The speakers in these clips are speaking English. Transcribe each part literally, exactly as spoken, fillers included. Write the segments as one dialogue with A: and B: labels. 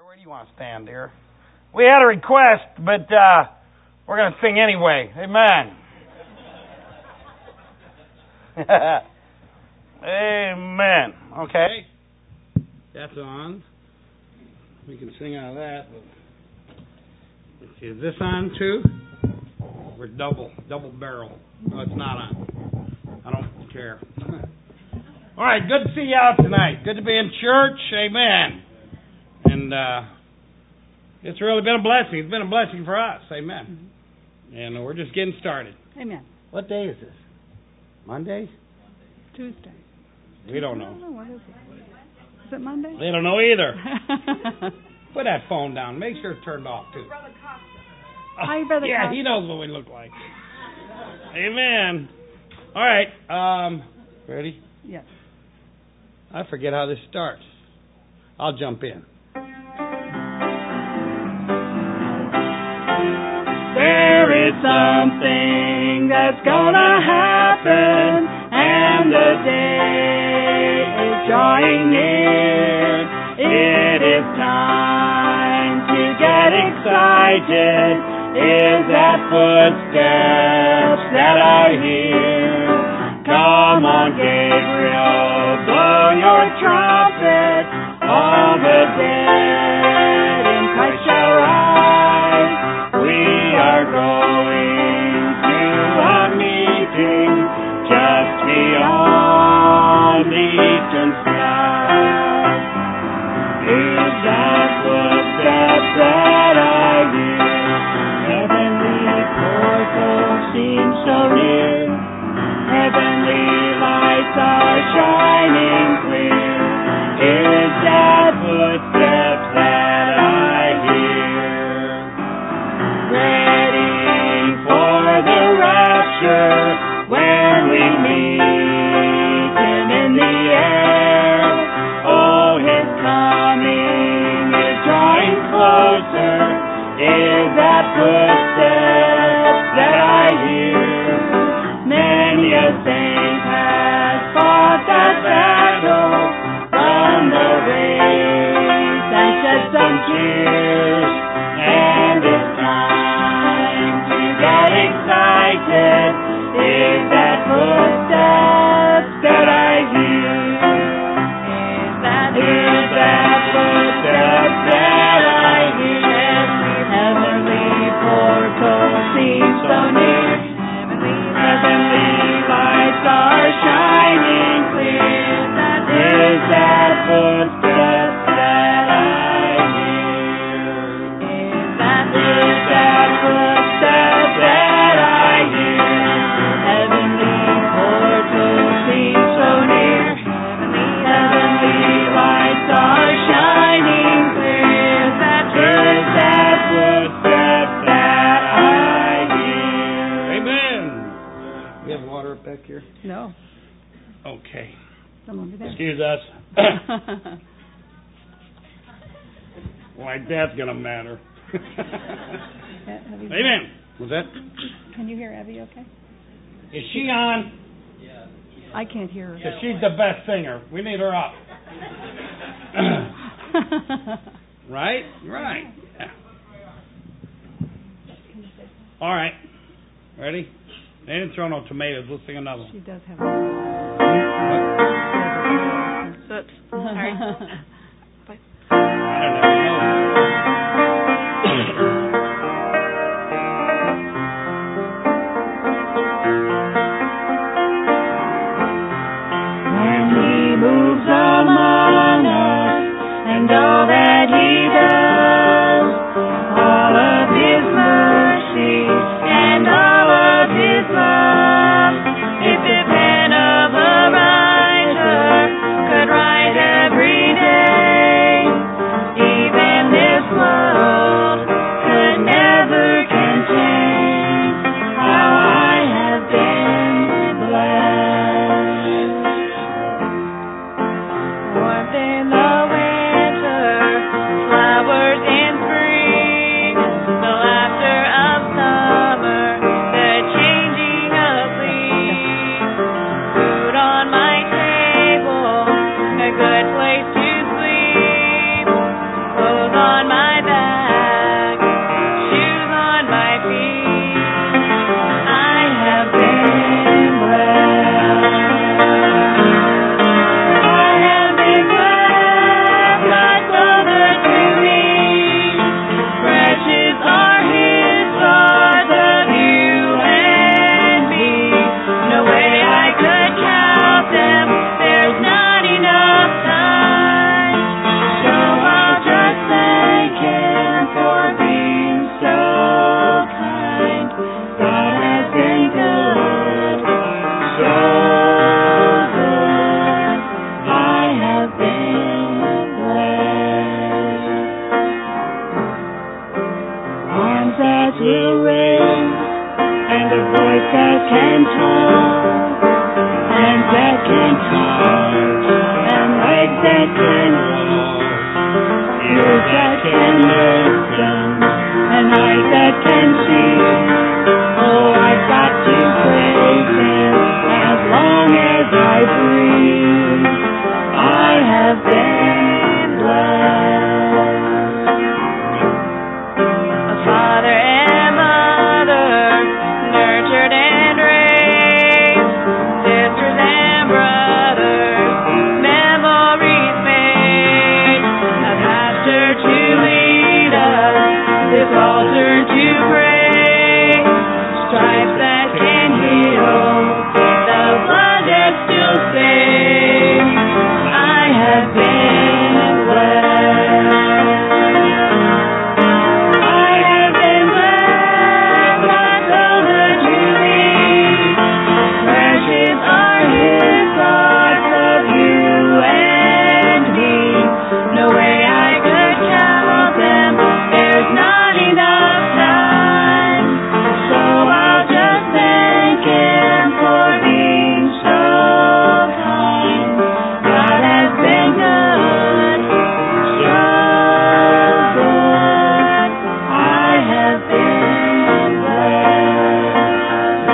A: Where do you want to stand, dear? We had a request, but uh, we're going to sing anyway. Amen. Amen. Okay. That's on. We can sing out of that. Let's see, is this on too? We're double, double barrel. No, it's not on. I don't care. All right, good to see you out tonight. Good to be in church. Amen. And uh, it's really been a blessing. It's been a blessing for us. Amen. Mm-hmm. And we're just getting started.
B: Amen.
A: What day is this? Monday?
B: Tuesday.
A: We don't know.
B: I don't know. What is it? Is it Monday?
A: They don't know either. Put that phone down. Make sure it's turned off, too.
B: Brother Costa. Hi, Brother
A: Yeah,
B: Costa.
A: he knows what we look like. Amen. All right. Um, ready?
B: Yes.
A: I forget how this starts. I'll jump in.
C: There is something that's gonna happen, and the day is drawing near. It is time to get excited. Is that footsteps that I hear? Come on, Gabriel, blow your trumpet. All the dead in Christ shall rise. We are going to a meeting just beyond the eastern sky. Is that footsteps that I hear? Heavenly portals seem so near. Heavenly lights are shining clear. Is that footsteps that I hear? Ready for the rapture when we meet Him in the air. Oh, His coming is drawing closer. Is that footsteps that I hear? Many a saint has fought that battle, run the race and shed some tears, and it's time to get excited. Is that footsteps that I hear? Is that, is that footsteps that I hear? Heavenly portals seem so near. Heavenly lights are shining clear. Is that footsteps that I hear? Is that, is that footsteps that I hear? Heavenly portals seem so near. Heavenly lights are shining clear. Is that footsteps that I hear?
A: Amen. We have water up back here?
B: No.
A: Okay.
B: Some over there.
A: Excuse us. Like that's going to matter. Amen. Was that?
B: Can you hear Evie okay?
A: Is she on?
B: I can't hear her.
A: Because she's the best singer. We need her up. Right? Right. Yeah. All right. Ready? They didn't throw no tomatoes. Let's sing another one.
B: She does have.
D: Oops. Sorry.
A: I don't know.
C: When He moves among us and all that He does, all of His mercy and all of His love, if the pen of a writer could write every day, even this world could never contain how I have been blessed. Warmth in the winter, can talk, hands that can touch, and legs that can walk, ears that can listen, and eyes that can see. Oh, I've got to praise Him as long as I breathe. I have been blessed. A father and mother nurtured and raised, sisters and brothers, memories made, a pastor to lead us, this altar to pray, stripes that can heal, the blood that still saves. I have been blessed. I have been blessed, until the Jubilee. Precious are His thoughts of you and me. No way I could count them, there's not enough time. So I'll just thank Him for being so kind. God has been good, so good. I have been blessed.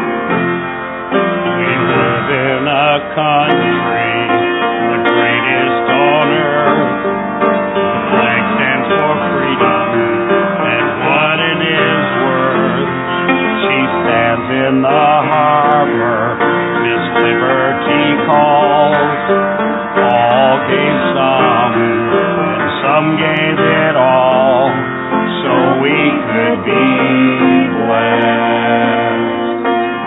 A: We live in a country, the greatest on earth. The flag stands for freedom and what it is worth. She stands in the harbor, Miss Liberty calls. All gave some, and some gave it all, so we could be blessed.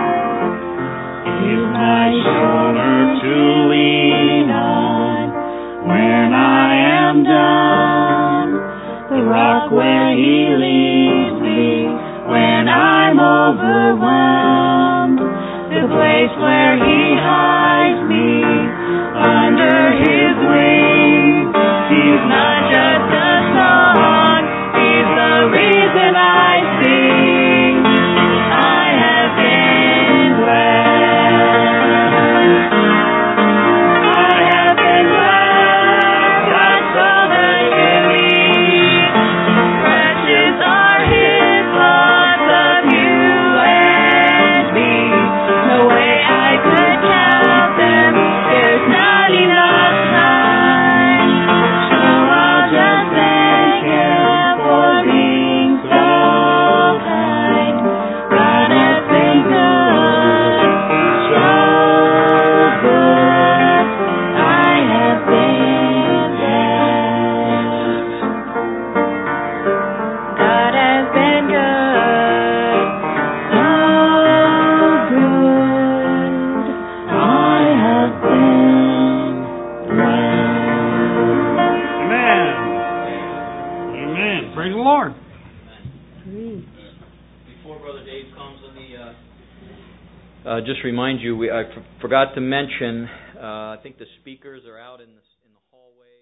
C: He's my shoulder to lean on when I am down, the rock where He leads me when I'm overwhelmed, the place where He hides me under His wings. He's not just a song, He's the reason I sing. I have been blessed. I have been blessed, God told us to me. Precious are His thoughts of you and me. No way I could count them, there's not enough time. So I'll just thank Him for being so kind. God has been good, so good. I have been blessed. God has been good, so good. I have been blessed.
A: Amen. Amen. Praise the Lord.
E: Before Brother Dave comes, let me uh, uh, just remind you, we, I f- forgot to mention, uh, I think the speakers are out in the, in the hallway.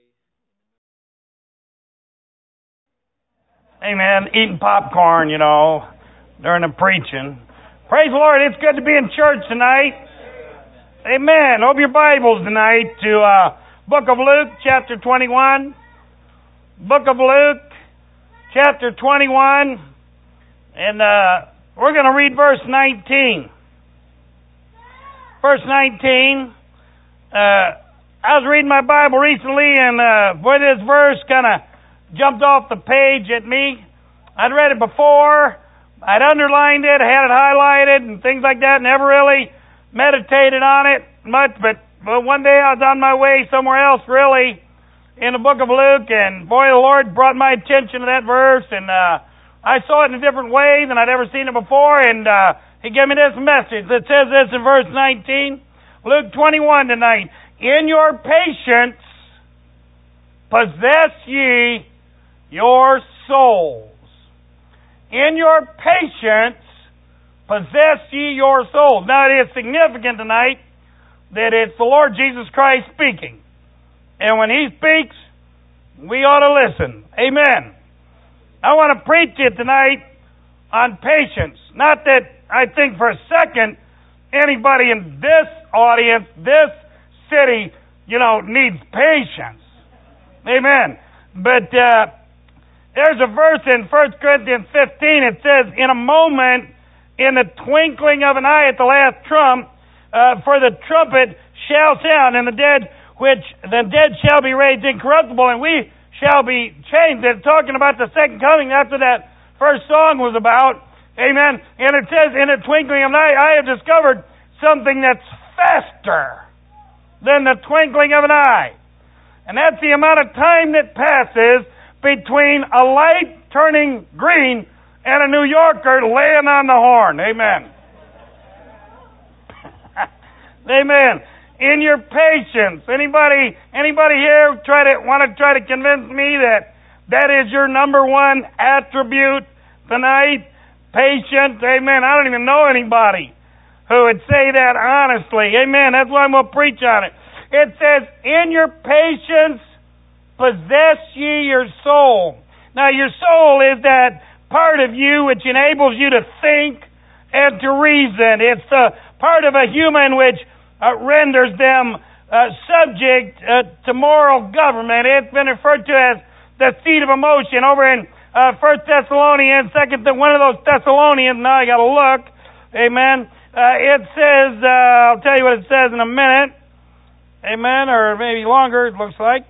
A: Hey, man, eating popcorn, you know, during the preaching. Praise the Lord. It's good to be in church tonight. Amen. Open your Bibles tonight to uh, Book of Luke, chapter twenty-one. Book of Luke, chapter twenty-one. And uh, we're going to read verse nineteen. Verse nineteen. Uh, I was reading my Bible recently, and uh, boy, this verse kind of jumped off the page at me. I'd read it before. I'd underlined it, had it highlighted, and things like that. Never really meditated on it much, but, but one day I was on my way somewhere else, really, in the book of Luke, and boy, the Lord brought my attention to that verse, and uh, I saw it in a different way than I'd ever seen it before, and uh, He gave me this message that says this in verse nineteen, Luke twenty-one tonight. In your patience possess ye your souls. In your patience possess ye your souls. Now it is significant tonight that it's the Lord Jesus Christ speaking. And when He speaks, we ought to listen. Amen. I want to preach it tonight on patience. Not that I think for a second anybody in this audience, this city, you know, needs patience. Amen. But uh, there's a verse in First Corinthians fifteen. It says, in a moment, in the twinkling of an eye at the last trump, uh, for the trumpet shall sound, and the dead which the dead shall be raised incorruptible, and we shall be changed. It's talking about the second coming after that first song was about. Amen. And it says, in the twinkling of an eye, I have discovered something that's faster than the twinkling of an eye. And that's the amount of time that passes between a light turning green and a New Yorker laying on the horn. Amen. Amen. In your patience. Anybody anybody here try to want to try to convince me that that is your number one attribute tonight? Patience. Amen. I don't even know anybody who would say that honestly. Amen. That's why I'm going to preach on it. It says, in your patience, possess ye your soul. Now, your soul is that part of you which enables you to think and to reason. It's the part of a human which uh, renders them uh, subject uh, to moral government. It's been referred to as the seat of emotion. Over in uh, First Thessalonians, second, one of those Thessalonians, now I got to look. Amen. Uh, it says, uh, I'll tell you what it says in a minute. Amen, or maybe longer, it looks like.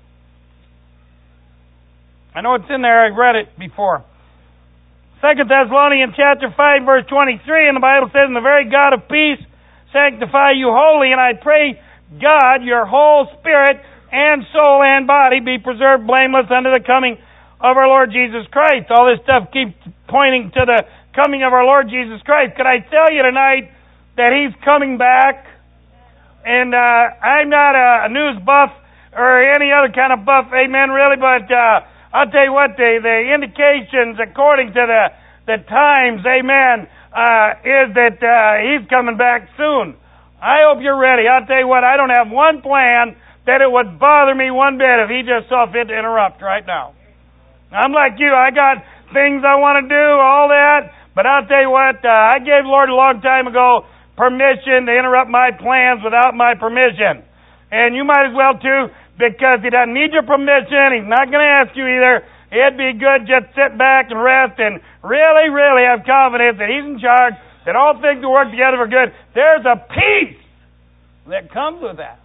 A: I know it's in there. I've read it before. Second Thessalonians chapter five, verse twenty-three, and the Bible says, and the very God of peace sanctify you wholly, and I pray God, your whole spirit and soul and body be preserved blameless unto the coming of our Lord Jesus Christ. All this stuff keeps pointing to the coming of our Lord Jesus Christ. Could I tell you tonight that He's coming back? And uh, I'm not a, a news buff or any other kind of buff, amen, really, but uh, I'll tell you what, the, the indications according to the, the times, amen, uh, is that uh, He's coming back soon. I hope you're ready. I'll tell you what, I don't have one plan that it would bother me one bit if He just saw fit to interrupt right now. I'm like you. I got things I want to do, all that, but I'll tell you what, uh, I gave the Lord a long time ago permission to interrupt my plans without my permission. And you might as well too, because He doesn't need your permission. He's not going to ask you either. It'd be good just sit back and rest and really, really have confidence that He's in charge, that all things will work together for good. There's a peace that comes with that.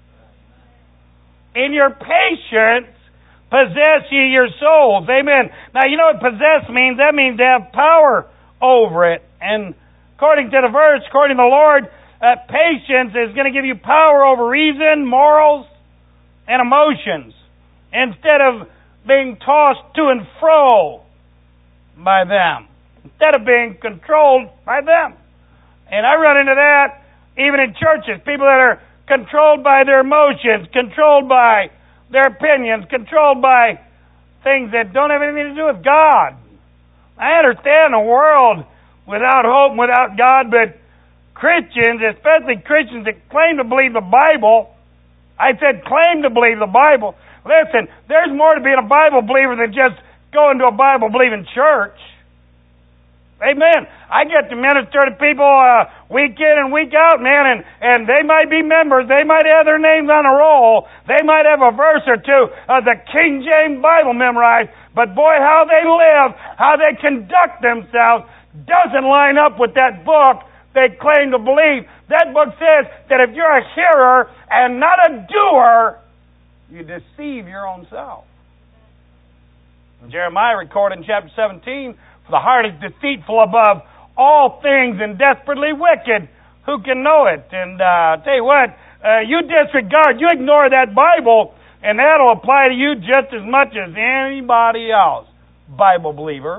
A: In your patience, possess ye your souls. Amen. Now, you know what possess means? That means to have power over it. And according to the verse, according to the Lord, uh, patience is going to give you power over reason, morals, and emotions, instead of being tossed to and fro by them, instead of being controlled by them. And I run into that even in churches, people that are controlled by their emotions, controlled by their opinions, controlled by things that don't have anything to do with God. I understand the world without hope and without God, but Christians, especially Christians that claim to believe the Bible, I said claim to believe the Bible. Listen, there's more to being a Bible believer than just going to a Bible-believing church. Amen. I get to minister to people uh, week in and week out, man, and, and they might be members. They might have their names on a roll. They might have a verse or two of the King James Bible memorized, but boy, how they live, how they conduct themselves doesn't line up with that book they claim to believe. That book says that if you're a hearer and not a doer, you deceive your own self. Jeremiah recorded in chapter seventeen, for the heart is deceitful above all things and desperately wicked. Who can know it? And uh, tell you what, uh, you disregard, you ignore that Bible, and that'll apply to you just as much as anybody else. Bible believer.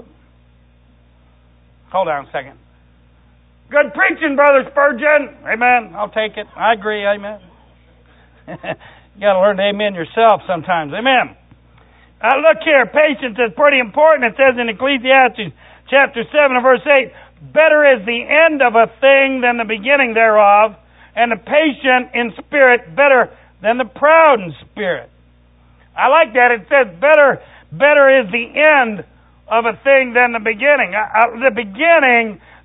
A: Hold on a second. Good preaching, Brother Spurgeon. Amen. I'll take it. I agree. Amen. You got to learn to amen yourself sometimes. Amen. Uh, look here. Patience is pretty important. It says in Ecclesiastes chapter seven and verse eight, better is the end of a thing than the beginning thereof, and the patient in spirit better than the proud in spirit. I like that. It says better, better is the end of a thing than the beginning. Uh, uh, the beginning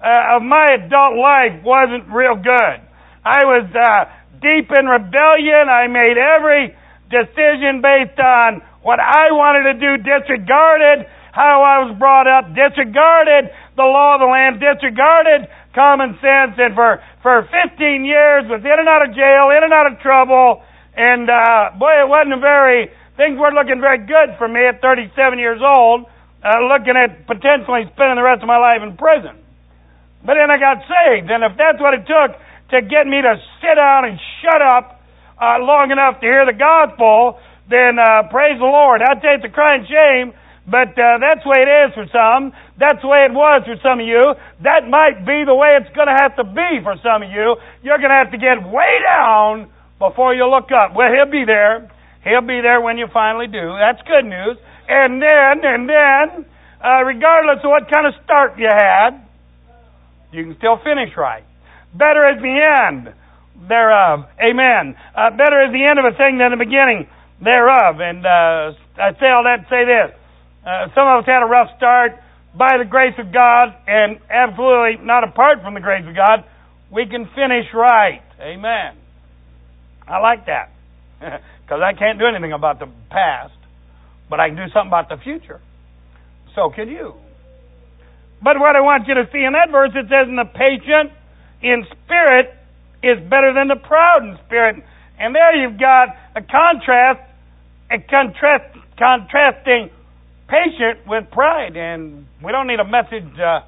A: uh, of my adult life wasn't real good. I was uh, deep in rebellion. I made every decision based on what I wanted to do, disregarded how I was brought up, disregarded the law of the land, disregarded common sense, and for, for fifteen years was in and out of jail, in and out of trouble, and uh, boy, it wasn't a very, things weren't looking very good for me at thirty-seven years old, uh, looking at potentially spending the rest of my life in prison. But then I got saved, and if that's what it took to get me to sit down and shut up uh, long enough to hear the gospel, then uh, praise the Lord. I'd say it's a crying shame, but uh, that's the way it is for some. That's the way it was for some of you. That might be the way it's going to have to be for some of you. You're going to have to get way down before you look up. Well, He'll be there. He'll be there when you finally do. That's good news. And then, and then, uh, regardless of what kind of start you had, you can still finish right. Better is the end thereof. Amen. Uh, better is the end of a thing than the beginning thereof. And uh, I say all that to say this. Uh, some of us had a rough start. By the grace of God, and absolutely not apart from the grace of God, we can finish right. Amen. I like that. Because I can't do anything about the past, but I can do something about the future. So can you. But what I want you to see in that verse, it says, "And the patient in spirit is better than the proud in spirit." And there you've got a contrast, a contrast, contrasting patient with pride. And we don't need a message uh,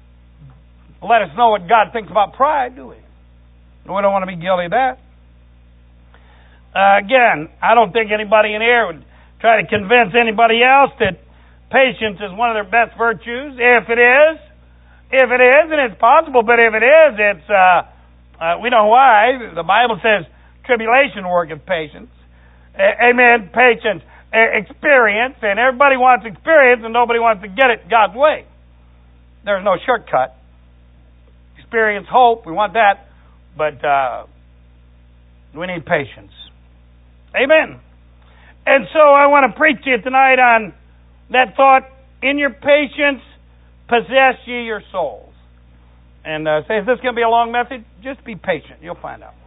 A: to let us know what God thinks about pride, do we? We don't want to be guilty of that. Uh, again, I don't think anybody in here would try to convince anybody else that patience is one of their best virtues. If it is, if it is, and it's possible, but if it is, it's, uh, uh, we know why. The Bible says tribulation worketh patience. A- amen. Patience. Experience, and everybody wants experience, and nobody wants to get it God's way. There's no shortcut. Experience hope, we want that, but uh, we need patience. Amen. And so I want to preach to you tonight on that thought, "In your patience, possess ye your souls." And uh, say, is this going to be a long message? Just be patient. You'll find out.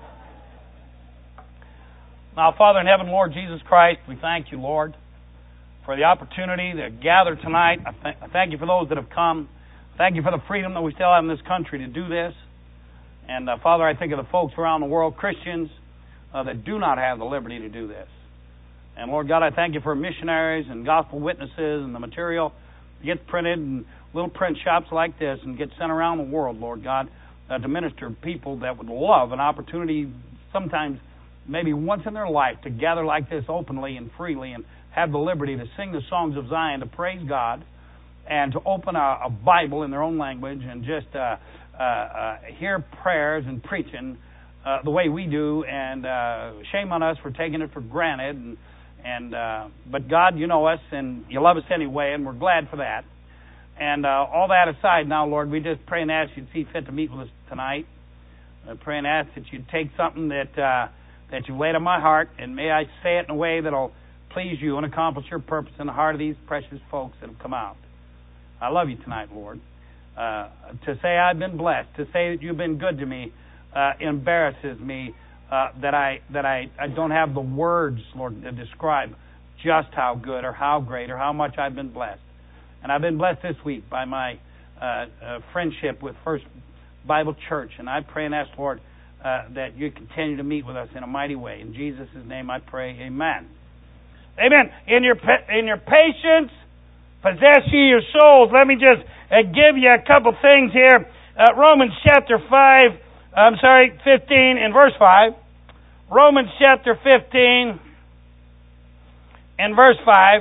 A: Now, Father in heaven, Lord Jesus Christ, we thank you, Lord, for the opportunity to gather tonight. I, th- I thank you for those that have come. Thank you for the freedom that we still have in this country to do this. And, uh, Father, I think of the folks around the world, Christians, uh, that do not have the liberty to do this. And, Lord God, I thank you for missionaries and gospel witnesses and the material that gets printed in little print shops like this and gets sent around the world, Lord God, uh, to minister to people that would love an opportunity sometimes maybe once in their life to gather like this openly and freely and have the liberty to sing the songs of Zion, to praise God, and to open a, a Bible in their own language and just uh, uh, uh, hear prayers and preaching uh, the way we do. And uh, shame on us for taking it for granted. And, and uh, but God, you know us, and you love us anyway, and we're glad for that. And uh, all that aside now, Lord, we just pray and ask you to see fit to meet with us tonight. I pray and ask that you'd take something that... Uh, that you've laid on my heart, and may I say it in a way that will please you and accomplish your purpose in the heart of these precious folks that have come out. I love you tonight, Lord. Uh, to say I've been blessed, to say that you've been good to me, uh, embarrasses me, uh, that I that I, I don't have the words, Lord, to describe just how good or how great or how much I've been blessed. And I've been blessed this week by my uh, uh, friendship with First Bible Church, and I pray and ask, Lord, Uh, that you continue to meet with us in a mighty way. In Jesus' name I pray, amen. Amen. In your in your patience, possess ye your souls. Let me just uh, give you a couple things here. Uh, Romans chapter five, I'm sorry, fifteen and verse five. Romans chapter fifteen and verse five.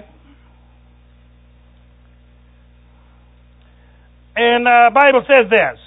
A: And the uh, Bible says this.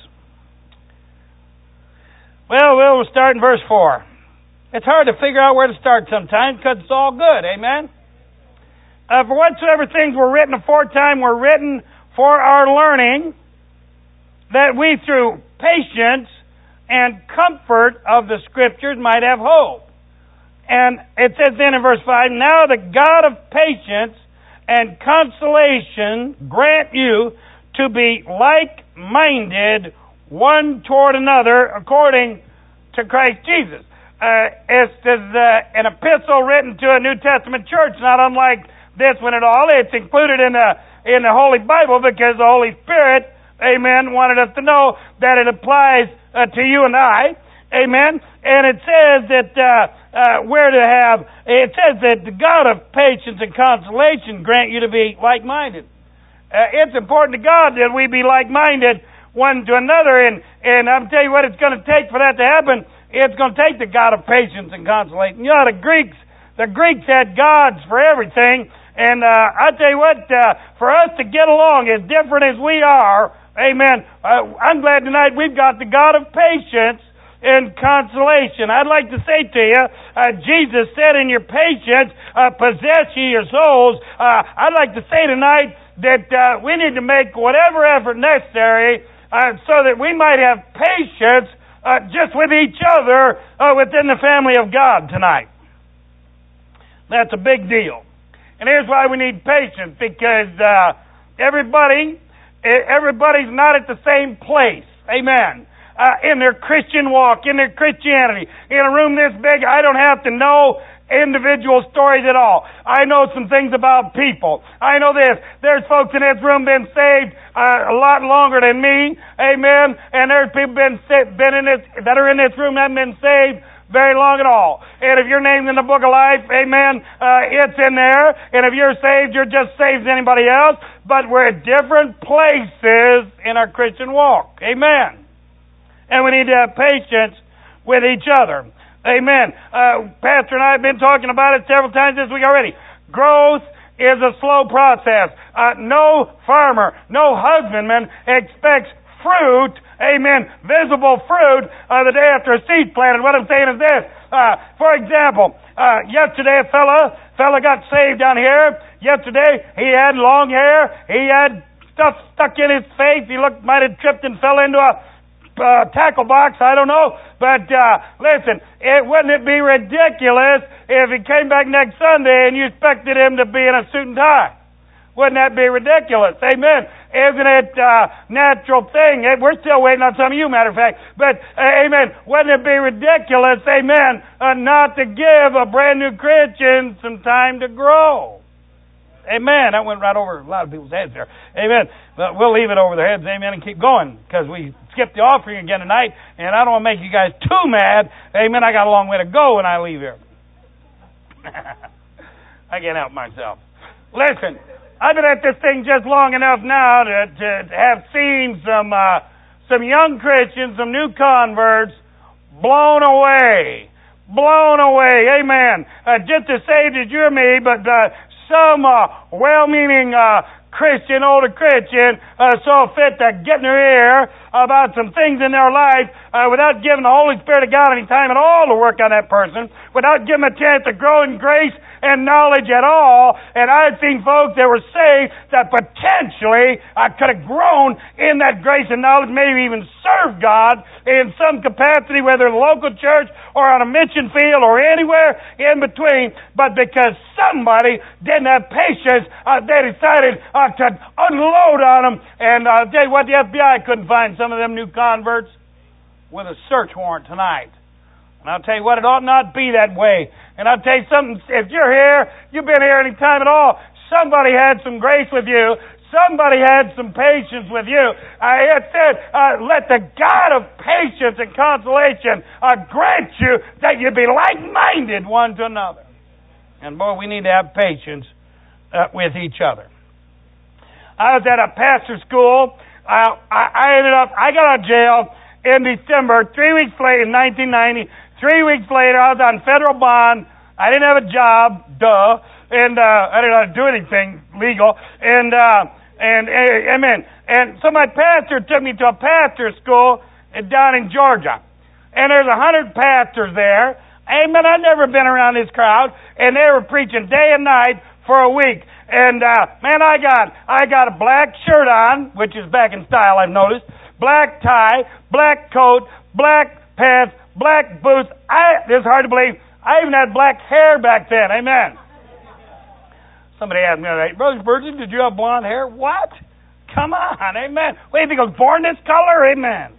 A: Well, we'll start in verse four. It's hard to figure out where to start sometimes because it's all good. Amen? Uh, for whatsoever things were written aforetime were written for our learning, that we through patience and comfort of the Scriptures might have hope. And it says then in verse five, "Now the God of patience and consolation grant you to be like-minded one toward another according to Christ Jesus. Uh, it's uh, an epistle written to a New Testament church, not unlike this one at all. It's included in the in the Holy Bible because the Holy Spirit, amen, wanted us to know that it applies uh, to you and I, amen. And it says that uh, uh, we're to have. It says that the God of patience and consolation grant you to be like-minded. Uh, it's important to God that we be like-minded one to another, and and I'm tell you what it's going to take for that to happen. It's going to take the God of patience and consolation. You know, the Greeks, the Greeks had gods for everything, and uh, I tell you what, uh, for us to get along as different as we are, amen. Uh, I'm glad tonight we've got the God of patience and consolation. I'd like to say to you, uh, Jesus said, "In your patience, uh, possess ye your souls." Uh, I'd like to say tonight that uh, we need to make whatever effort necessary uh, so that we might have patience uh, just with each other uh, within the family of God tonight. That's a big deal. And here's why we need patience, because uh, everybody, everybody's not at the same place. Amen. Uh, in their Christian walk, in their Christianity. In a room this big, I don't have to know individual stories at all. I know some things about people. I know this. There's folks in this room been saved uh, a lot longer than me. Amen. And there's people been been in this that are in this room that haven't been saved very long at all. And if you're named in the book of life, amen, uh, it's in there. And if you're saved, you're just saved as anybody else. But we're at different places in our Christian walk. Amen. And we need to have patience with each other. Amen. Uh, Pastor and I have been talking about it several times this week already. Growth is a slow process. Uh, no farmer, no husbandman expects fruit, amen, visible fruit uh, the day after a seed planted. What I'm saying is this. Uh, for example, uh, yesterday a fella, fella got saved down here. Yesterday he had long hair. He had stuff stuck in his face. He looked, might have tripped and fell into a Uh, tackle box, I don't know, but uh, listen, it wouldn't it be ridiculous if he came back next Sunday and you expected him to be in a suit and tie? Wouldn't that be ridiculous? Amen. Isn't it uh, natural thing? We're still waiting on some of you, matter of fact, but uh, amen. Wouldn't it be ridiculous, amen, uh, not to give a brand new Christian some time to grow? Amen. That went right over a lot of people's heads there. Amen. But we'll leave it over their heads, amen, and keep going, because we skipped the offering again tonight, and I don't want to make you guys too mad. Amen. I got a long way to go when I leave here. I can't help myself. Listen, I've been at this thing just long enough now to, to have seen some uh, some young Christians, some new converts, blown away. Blown away. Amen. Uh, just as saved as you or me, but uh, some uh, well-meaning uh, Christian, older Christian, uh, so fit to get in their ear about some things in their life uh, without giving the Holy Spirit of God any time at all to work on that person, without giving them a chance to grow in grace and knowledge at all. And I've seen folks that were saved that potentially uh, could have grown in that grace and knowledge, maybe even served God in some capacity, whether in a local church or on a mission field or anywhere in between. But because somebody didn't have patience, uh, they decided uh, to unload on them. And uh, I'll tell you what, the F B I couldn't find some of them new converts with a search warrant tonight. And I'll tell you what, it ought not be that way. And I'll tell you something, if you're here, you've been here any time at all, somebody had some grace with you. Somebody had some patience with you. Uh, it said, uh, let the God of patience and consolation uh, grant you that you be like-minded one to another. And boy, we need to have patience uh, with each other. I was at a pastor school. Uh, I, I ended up, I got out of jail in December, three weeks later, in nineteen ninety. Three weeks later, I was on federal bond. I didn't have a job, duh, and uh, I didn't know how to do anything legal. And uh, and uh, amen. And so my pastor took me to a pastor school down in Georgia, and there's a hundred pastors there. Amen. I've never been around this crowd, and they were preaching day and night for a week. And uh, man, I got I got a black shirt on, which is back in style, I've noticed. Black tie, black coat, black pants, black boots. I, this is hard to believe. I even had black hair back then. Amen. Somebody asked me, Brother Spurgeon, did you have blonde hair? What? Come on, amen. What do you think, I was born this color? Amen.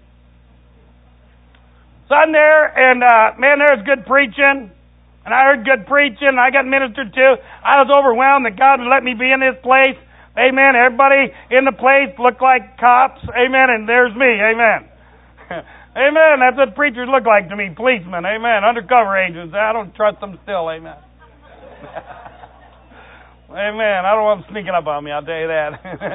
A: So I'm there, and uh, man, there was good preaching, and I heard good preaching, I got ministered to. I was overwhelmed that God would let me be in this place. Amen. Everybody in the place looked like cops. Amen. And there's me. Amen. Amen. That's what preachers look like to me. Policemen. Amen. Undercover agents. I don't trust them still. Amen. Amen. I don't want them sneaking up on me, I'll tell you that.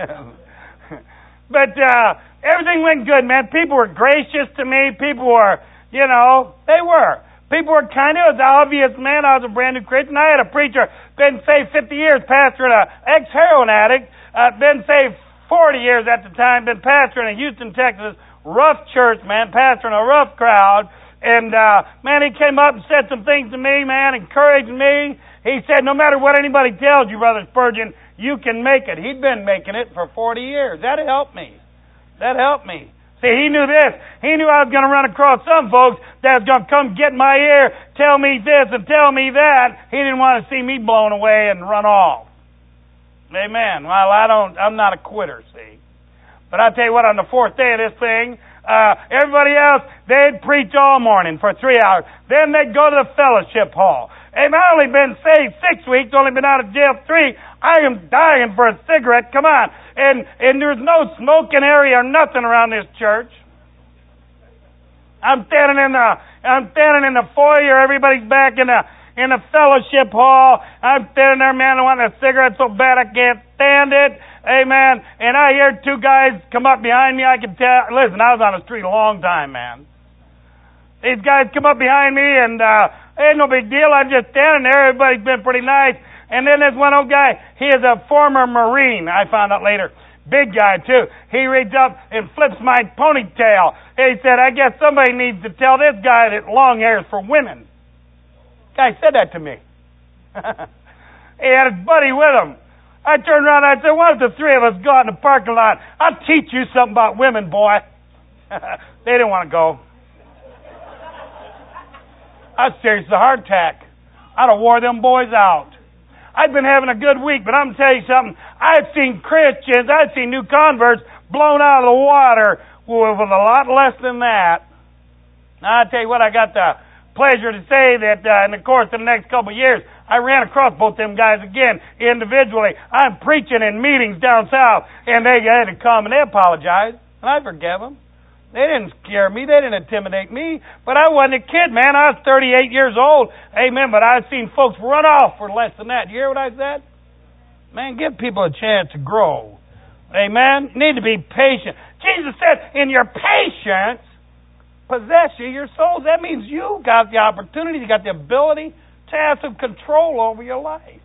A: But uh, everything went good, man. People were gracious to me. People were, you know, they were. People were kind of, it was obvious, man. I was a brand new Christian. I had a preacher, been saved fifty years, pastoring an ex-heroin addict, uh, been saved forty years at the time, been pastoring in Houston, Texas, rough church, man, pastoring a rough crowd. And, uh, man, he came up and said some things to me, man, encouraged me. He said, no matter what anybody tells you, Brother Spurgeon, you can make it. He'd been making it for forty years. That helped me. That helped me. See, he knew this. He knew I was going to run across some folks that was going to come get in my ear, tell me this and tell me that. He didn't want to see me blown away and run off. Amen. Well, I don't, I'm not a quitter, see. But I tell you what, on the fourth day of this thing, uh, everybody else, they'd preach all morning for three hours. Then they'd go to the fellowship hall. Hey, I've only been saved six weeks, only been out of jail three. I am dying for a cigarette. Come on. And and there's no smoking area or nothing around this church. I'm standing in the I'm standing in the foyer. Everybody's back in the in the fellowship hall. I'm standing there, man, I want a cigarette so bad I can't stand it. Amen. And I hear two guys come up behind me. I can tell. Listen, I was on the street a long time, man. These guys come up behind me, and uh, ain't no big deal. I'm just standing there. Everybody's been pretty nice. And then there's one old guy. He is a former Marine, I found out later. Big guy, too. He reaches up and flips my ponytail. He said, I guess somebody needs to tell this guy that long hair is for women. Guy said that to me. He had his buddy with him. I turned around and I said, why don't the three of us go out in the parking lot? I'll teach you something about women, boy. They didn't want to go. I was serious, a heart attack. I'd have wore them boys out. I've been having a good week, but I'm going to tell you something. I've seen Christians, I've seen new converts blown out of the water with a lot less than that. Now, I'll tell you what, I got the pleasure to say that uh, in the course of the next couple of years, I ran across both them guys again individually. I'm preaching in meetings down south, and they had to come, and they apologized, and I forgave them. They didn't scare me. They didn't intimidate me. But I wasn't a kid, man. I was thirty-eight years old. Amen. But I've seen folks run off for less than that. You hear what I said? Man, give people a chance to grow. Amen. You need to be patient. Jesus said, in your patience, possess you your souls. That means you got the opportunity, you got the ability to have some control over your life.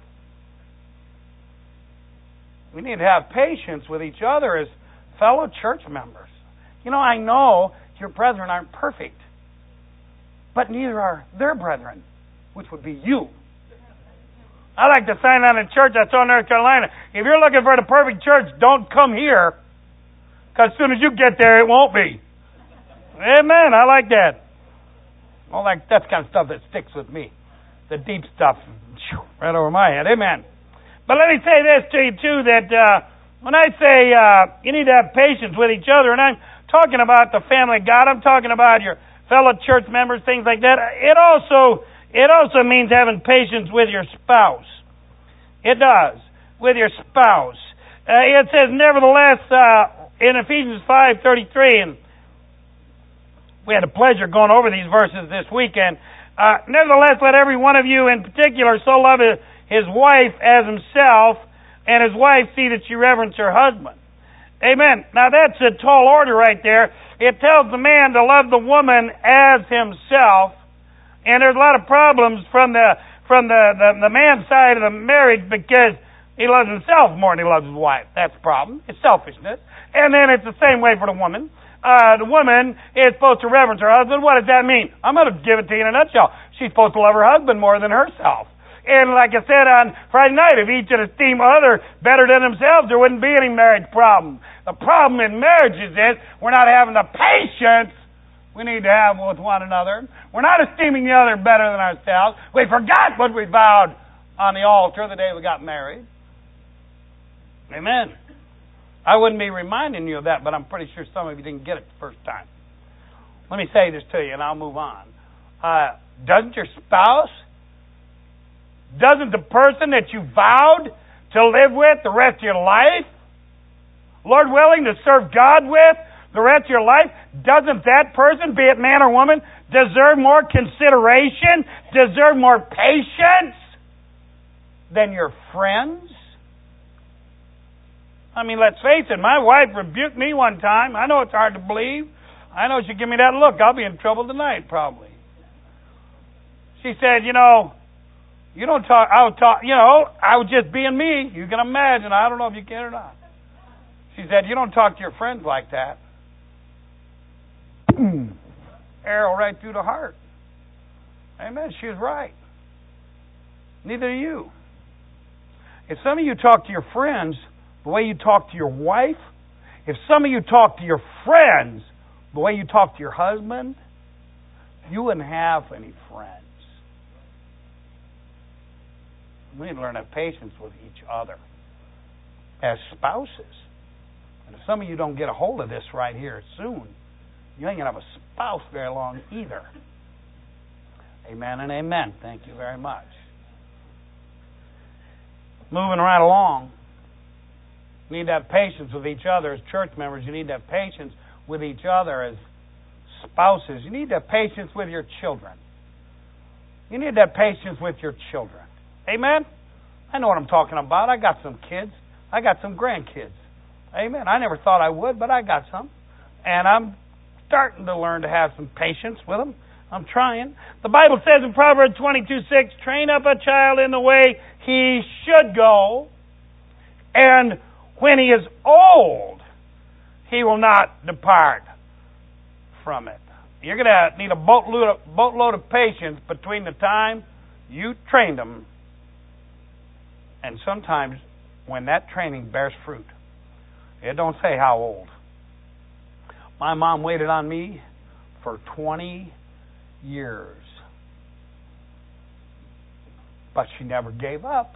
A: We need to have patience with each other as fellow church members. You know, I know your brethren aren't perfect, but neither are their brethren, which would be you. I like to sign on a church I saw in North Carolina. If you're looking for the perfect church, don't come here, because as soon as you get there, it won't be. Amen. I like that. Well, like that's the kind of stuff that sticks with me. The deep stuff, right over my head. Amen. But let me say this to you, too, that uh, when I say uh, you need to have patience with each other, and I'm talking about the family of God, I'm talking about your fellow church members, things like that. It also it also means having patience with your spouse. It does, with your spouse. Uh, it says, nevertheless, uh, in Ephesians five thirty-three, and we had the pleasure going over these verses this weekend. Uh, nevertheless, let every one of you in particular so love his, his wife as himself, and his wife see that she reverence her husband. Amen. Now that's a tall order right there. It tells the man to love the woman as himself, and there's a lot of problems from the from the, the, the man's side of the marriage because he loves himself more than he loves his wife. That's the problem. It's selfishness. And then it's the same way for the woman. Uh, the woman is supposed to reverence her husband. What does that mean? I'm going to give it to you in a nutshell. She's supposed to love her husband more than herself. And like I said on Friday night, if each would esteem other better than themselves, there wouldn't be any marriage problem. The problem in marriages is we're not having the patience we need to have with one another. We're not esteeming the other better than ourselves. We forgot what we vowed on the altar the day we got married. Amen. I wouldn't be reminding you of that, but I'm pretty sure some of you didn't get it the first time. Let me say this to you, and I'll move on. Uh, doesn't your spouse, doesn't the person that you vowed to live with the rest of your life, Lord willing, to serve God with the rest of your life, doesn't that person, be it man or woman, deserve more consideration, deserve more patience than your friends? I mean, let's face it, my wife rebuked me one time. I know it's hard to believe. I know she'd give me that look. I'll be in trouble tonight, probably. She said, you know, you don't talk, I would talk, you know, I was just being me. You can imagine. I don't know if you can or not. She said, you don't talk to your friends like that. Arrow right through the heart. Amen. She was right. Neither do you. If some of you talk to your friends the way you talk to your wife, if some of you talk to your friends the way you talk to your husband, you wouldn't have any friends. We need to learn to have patience with each other as spouses. And if some of you don't get a hold of this right here soon, you ain't going to have a spouse very long either. Amen and amen. Thank you very much. Moving right along. You need to have patience with each other as church members. You need to have patience with each other as spouses. You need to have patience with your children. You need to have patience with your children. Amen? I know what I'm talking about. I got some kids. I got some grandkids. Amen. I never thought I would, but I got some. And I'm starting to learn to have some patience with them. I'm trying. The Bible says in Proverbs twenty-two six, train up a child in the way he should go, and when he is old, he will not depart from it. You're going to need a boatload of, boatload of patience between the time you trained them and sometimes when that training bears fruit. It don't say how old. My mom waited on me for twenty years. But she never gave up.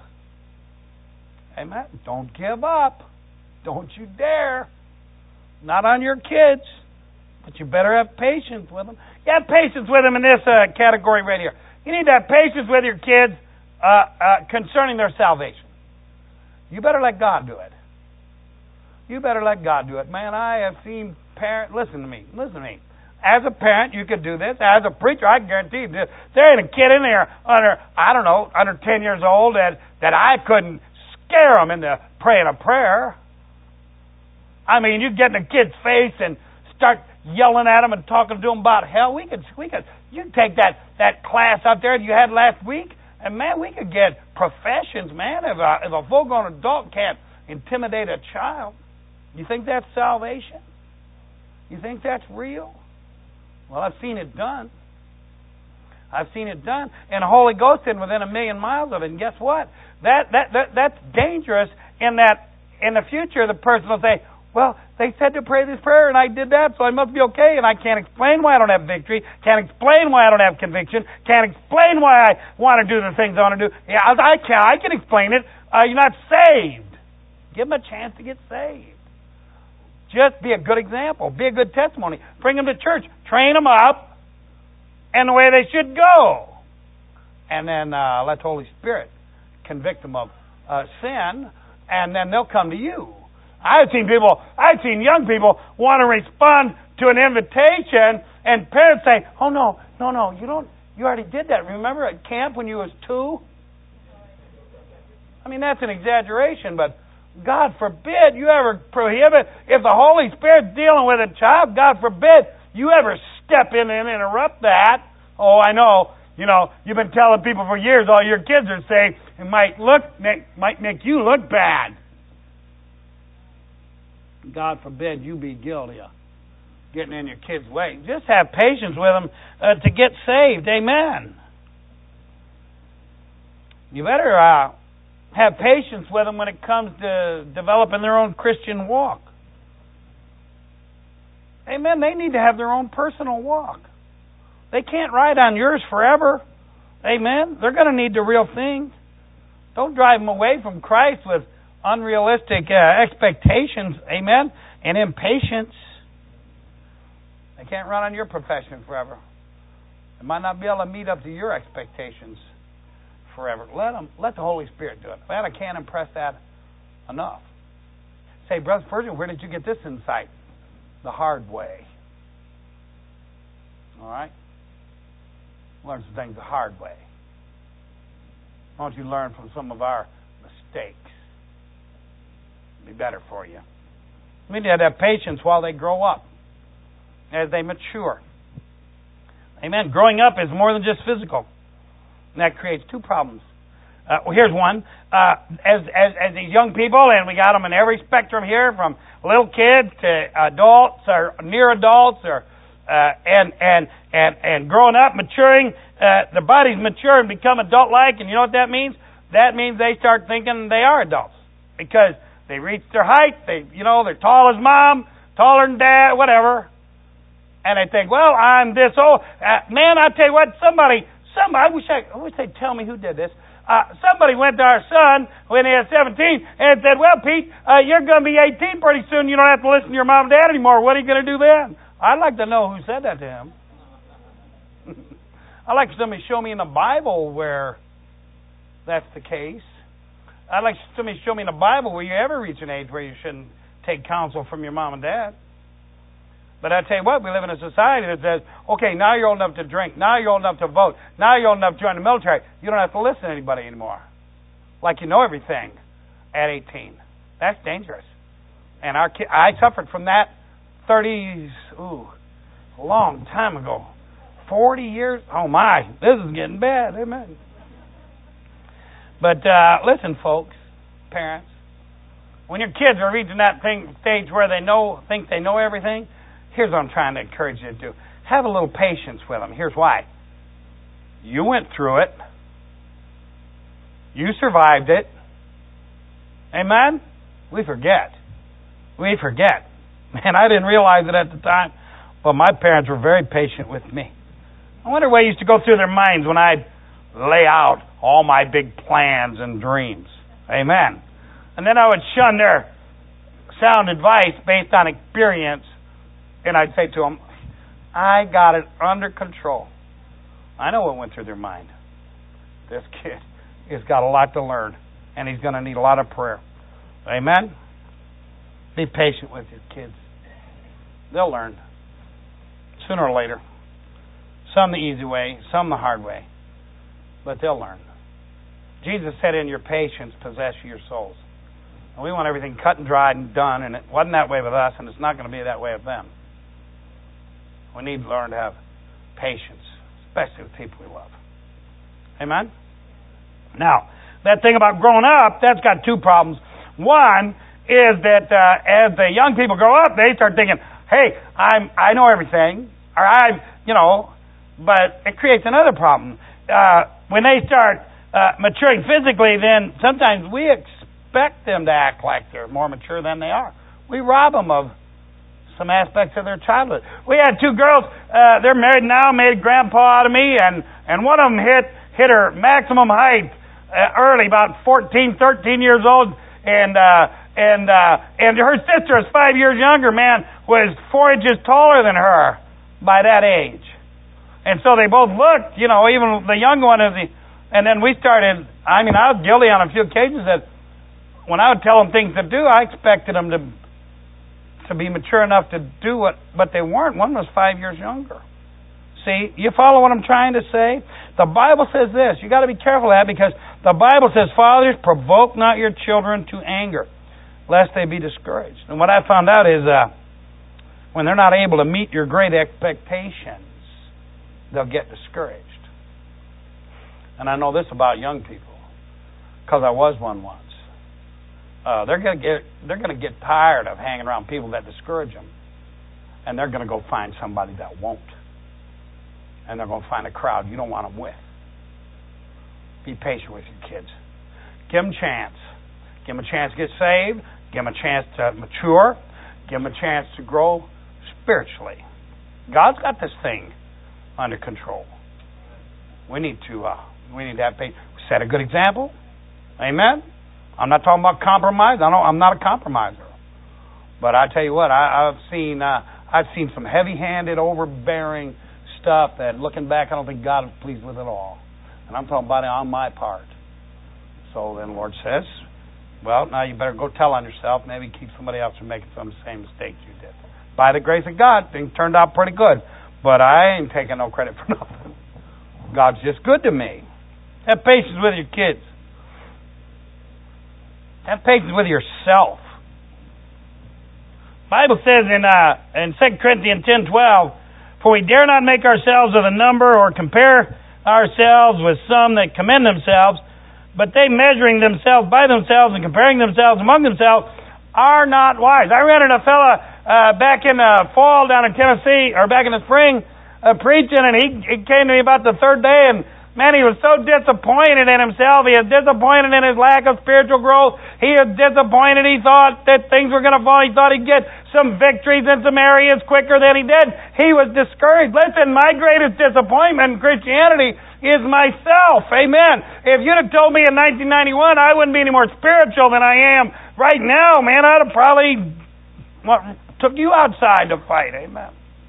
A: Amen. Don't give up. Don't you dare. Not on your kids. But you better have patience with them. You have patience with them in this uh, category right here. You need to have patience with your kids uh, uh, concerning their salvation. You better let God do it. You better let God do it. Man, I have seen parents... Listen to me. Listen to me. As a parent, you could do this. As a preacher, I can guarantee you, there ain't a kid in there under, I don't know, under ten years old that, that I couldn't scare them into praying a prayer. I mean, you get in a kid's face and start yelling at them and talking to them about hell. We could, we could, you could take that, that class out there that you had last week, and man, we could get professions, man. If a, if a full-grown adult can't intimidate a child, you think that's salvation? You think that's real? Well, I've seen it done. I've seen it done. And the Holy Ghost isn't within a million miles of it. And guess what? That that, that that's dangerous in that in the future the person will say, well, they said to pray this prayer and I did that, so I must be okay, and I can't explain why I don't have victory, can't explain why I don't have conviction, can't explain why I want to do the things I want to do. Yeah, I can I can explain it. Uh, you're not saved. Give them a chance to get saved. Just be a good example. Be a good testimony. Bring them to church. Train them up in the way they should go. And then uh, let the Holy Spirit convict them of uh, sin, and then they'll come to you. I've seen people, I've seen young people want to respond to an invitation, and parents say, oh, no, no, no, you don't, you already did that. Remember at camp when you was two? I mean, that's an exaggeration, but God forbid you ever prohibit, if the Holy Spirit's dealing with a child, God forbid you ever step in and interrupt that. Oh, I know, you know, you've been telling people for years all your kids are saved. It might look, might make you look bad. God forbid you be guilty of getting in your kids' way. Just have patience with them uh, to get saved. Amen. You better uh, have patience with them when it comes to developing their own Christian walk. Amen. They need to have their own personal walk. They can't ride on yours forever. Amen. They're going to need the real thing. Don't drive them away from Christ with unrealistic uh, expectations, amen, and impatience. They can't run on your profession forever. They might not be able to meet up to your expectations forever. Let them, let the Holy Spirit do it. Man, I can't impress that enough. Say, Brother Spurgeon, where did you get this insight? The hard way. All right? Learn some things the hard way. Why don't you learn from some of our mistakes? It'll be better for you. We need to have patience while they grow up, as they mature. Amen. Growing up is more than just physical. And that creates two problems. Uh, well, here's one. Uh, as, as as these young people, and we got them in every spectrum here, from little kids to adults or near adults, or uh, and and and and growing up, maturing, uh, the body's mature and become adult-like. And you know what that means? That means they start thinking they are adults because they reach their height. They, you know, they're tall as mom, taller than dad, whatever. And they think, well, I'm this old. Uh, man, I tell you what, somebody, somebody, I wish I, I wish they'd tell me who did this. Uh, somebody went to our son when he was seventeen and said, well, Pete, uh, you're going to be eighteen pretty soon. You don't have to listen to your mom and dad anymore. What are you going to do then? I'd like to know who said that to him. I'd like somebody to show me in the Bible where that's the case. I'd like somebody to show me in the Bible where you ever reach an age where you shouldn't take counsel from your mom and dad. But I tell you what, we live in a society that says, okay, now you're old enough to drink. Now you're old enough to vote. Now you're old enough to join the military. You don't have to listen to anybody anymore. Like you know everything at eighteen. That's dangerous. And our ki- I suffered from that thirties, ooh, a long time ago. forty years? Oh my, this is getting bad. Amen. But uh, listen, folks, parents, when your kids are reaching that thing, stage where they know, think they know everything, here's what I'm trying to encourage you to do. Have a little patience with them. Here's why. You went through it. You survived it. Amen? We forget. We forget. Man, I didn't realize it at the time, but my parents were very patient with me. I wonder what used to go through their minds when I'd lay out all my big plans and dreams. Amen. And then I would shun their sound advice based on experience. And I'd say to them, I got it under control. I know what went through their mind. This kid has got a lot to learn, and he's going to need a lot of prayer. Amen? Be patient with your kids. They'll learn sooner or later. Some the easy way, some the hard way. But they'll learn. Jesus said, in your patience, possess your souls. And we want everything cut and dried and done, and it wasn't that way with us, and it's not going to be that way with them. We need to learn to have patience, especially with people we love. Amen? Now, that thing about growing up, that's got two problems. One is that uh, as the young people grow up, they start thinking, hey, I'm, I know everything, or I, you know, but it creates another problem. Uh, when they start uh, maturing physically, then sometimes we expect them to act like they're more mature than they are. We rob them of some aspects of their childhood. We had two girls, uh, they're married now, made grandpa out of me, and, and one of them hit hit her maximum height uh, early, about fourteen, thirteen years old, and uh, and uh, and her sister is five years younger, man, was four inches taller than her by that age. And so they both looked, you know, even the young one, is the, and then we started, I mean, I was guilty on a few occasions that when I would tell them things to do, I expected them to to be mature enough to do it, but they weren't. One was five years younger. See, you follow what I'm trying to say? The Bible says this. You got to be careful of that, because the Bible says, fathers, provoke not your children to anger, lest they be discouraged. And what I found out is uh, when they're not able to meet your great expectations, they'll get discouraged. And I know this about young people, because I was one once. Uh, they're going to get they're going to get tired of hanging around people that discourage them, and they're going to go find somebody that won't, and they're going to find a crowd you don't want them with. Be patient with your kids. Give them a chance. Give them a chance to get saved. Give them a chance to mature. Give them a chance to grow spiritually. God's got this thing under control. We need to uh, we need to have patience. Set a good example. Amen. I'm not talking about compromise. I don't, I'm not a compromiser. But I tell you what, I, I've seen uh, I've seen some heavy-handed, overbearing stuff that, looking back, I don't think God was pleased with at all. And I'm talking about it on my part. So then the Lord says, well, now you better go tell on yourself. Maybe keep somebody else from making some of the same mistakes you did. By the grace of God, things turned out pretty good. But I ain't taking no credit for nothing. God's just good to me. Have patience with your kids. Have patience with yourself. The Bible says in uh, in Second Corinthians ten twelve, for we dare not make ourselves of the number or compare ourselves with some that commend themselves, but they measuring themselves by themselves and comparing themselves among themselves are not wise. I rented a fella uh, back in the fall down in Tennessee, or back in the spring, uh, preaching, and he, he came to me about the third day, and man, he was so disappointed in himself. He was disappointed in his lack of spiritual growth. He was disappointed. He thought that things were going to fall. He thought he'd get some victories in some areas quicker than he did. He was discouraged. Listen, my greatest disappointment in Christianity is myself. Amen. If you'd have told me in nineteen ninety-one I wouldn't be any more spiritual than I am right now, man, I'd have probably what, took you outside to fight. Amen.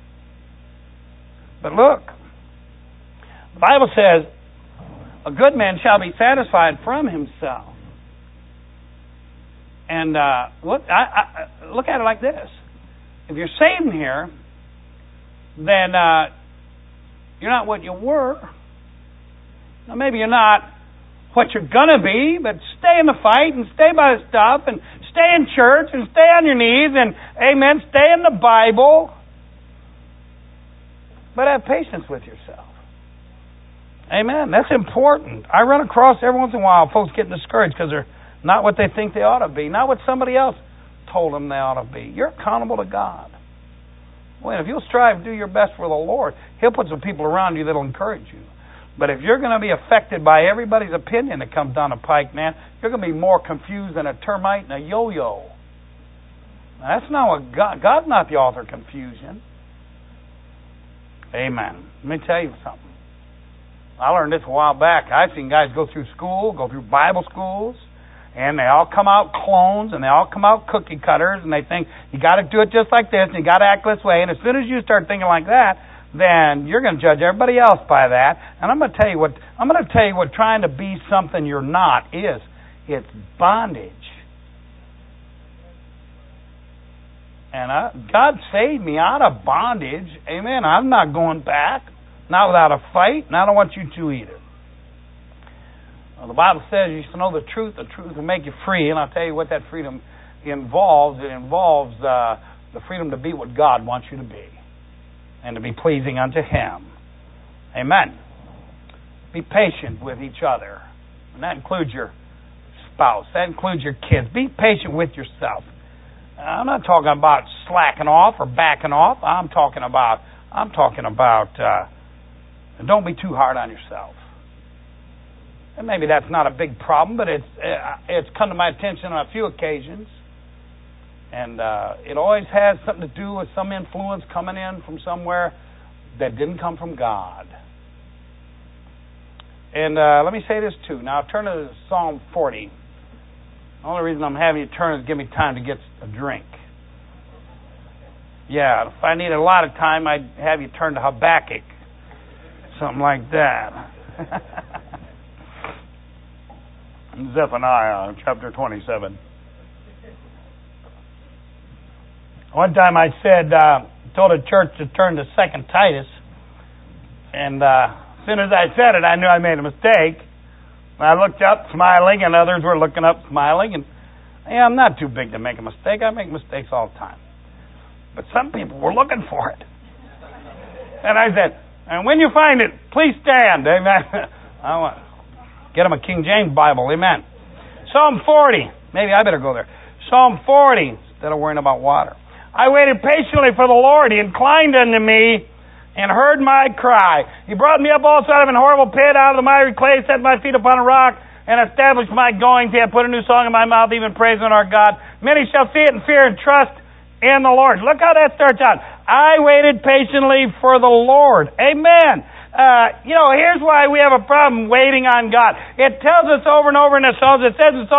A: But look, the Bible says, a good man shall be satisfied from himself. And uh, look, I, I, look at it like this. If you're saved here, then uh, you're not what you were. Now, maybe you're not what you're going to be, but stay in the fight and stay by the stuff and stay in church and stay on your knees and, amen, stay in the Bible. But have patience with yourself. Amen. That's important. I run across every once in a while folks getting discouraged because they're not what they think they ought to be, not what somebody else told them they ought to be. You're accountable to God. Well, if you'll strive to do your best for the Lord, He'll put some people around you that'll encourage you. But if you're going to be affected by everybody's opinion that comes down the pike, man, you're going to be more confused than a termite and a yo-yo. Now, that's not what God... God's not the author of confusion. Amen. Let me tell you something. I learned this a while back. I've seen guys go through school, go through Bible schools, and they all come out clones, and they all come out cookie cutters, and they think, you got to do it just like this, and you got to act this way. And as soon as you start thinking like that, then you're going to judge everybody else by that. And I'm going to tell you what I'm going to tell you what trying to be something you're not is. It's bondage. And I, God saved me out of bondage. Amen. I'm not going back. Not without a fight, and I don't want you to either. Well, the Bible says you should know the truth. The truth will make you free, and I'll tell you what that freedom involves. It involves uh, the freedom to be what God wants you to be and to be pleasing unto Him. Amen. Be patient with each other, and that includes your spouse. That includes your kids. Be patient with yourself. I'm not talking about slacking off or backing off. I'm talking about. I'm talking about. Uh, And don't be too hard on yourself. And maybe that's not a big problem, but it's it's come to my attention on a few occasions. And uh, it always has something to do with some influence coming in from somewhere that didn't come from God. And uh, let me say this too. Now turn to Psalm forty. The only reason I'm having you turn is to give me time to get a drink. Yeah, if I needed a lot of time, I'd have you turn to Habakkuk. Something like that. Zephaniah, chapter twenty-seven. One time I said, uh, told a church to turn to Second Titus, and uh, as soon as I said it, I knew I made a mistake. I looked up, smiling, and others were looking up, smiling, and yeah, I'm not too big to make a mistake. I make mistakes all the time. But some people were looking for it. And I said, and when you find it, please stand. Amen. I want get them a King James Bible. Amen. Psalm forty. Maybe I better go there. Psalm forty, instead of worrying about water. I waited patiently for the Lord. He inclined unto me and heard my cry. He brought me up also out of an horrible pit, out of the miry clay, set my feet upon a rock, and established my goings. He hath put a new song in my mouth, even praise on our God. Many shall see it and fear and trust in the Lord. Look how that starts out. I waited patiently for the Lord. Amen. Uh, you know, here's why we have a problem waiting on God. It tells us over and over in the Psalms. It says in Psalm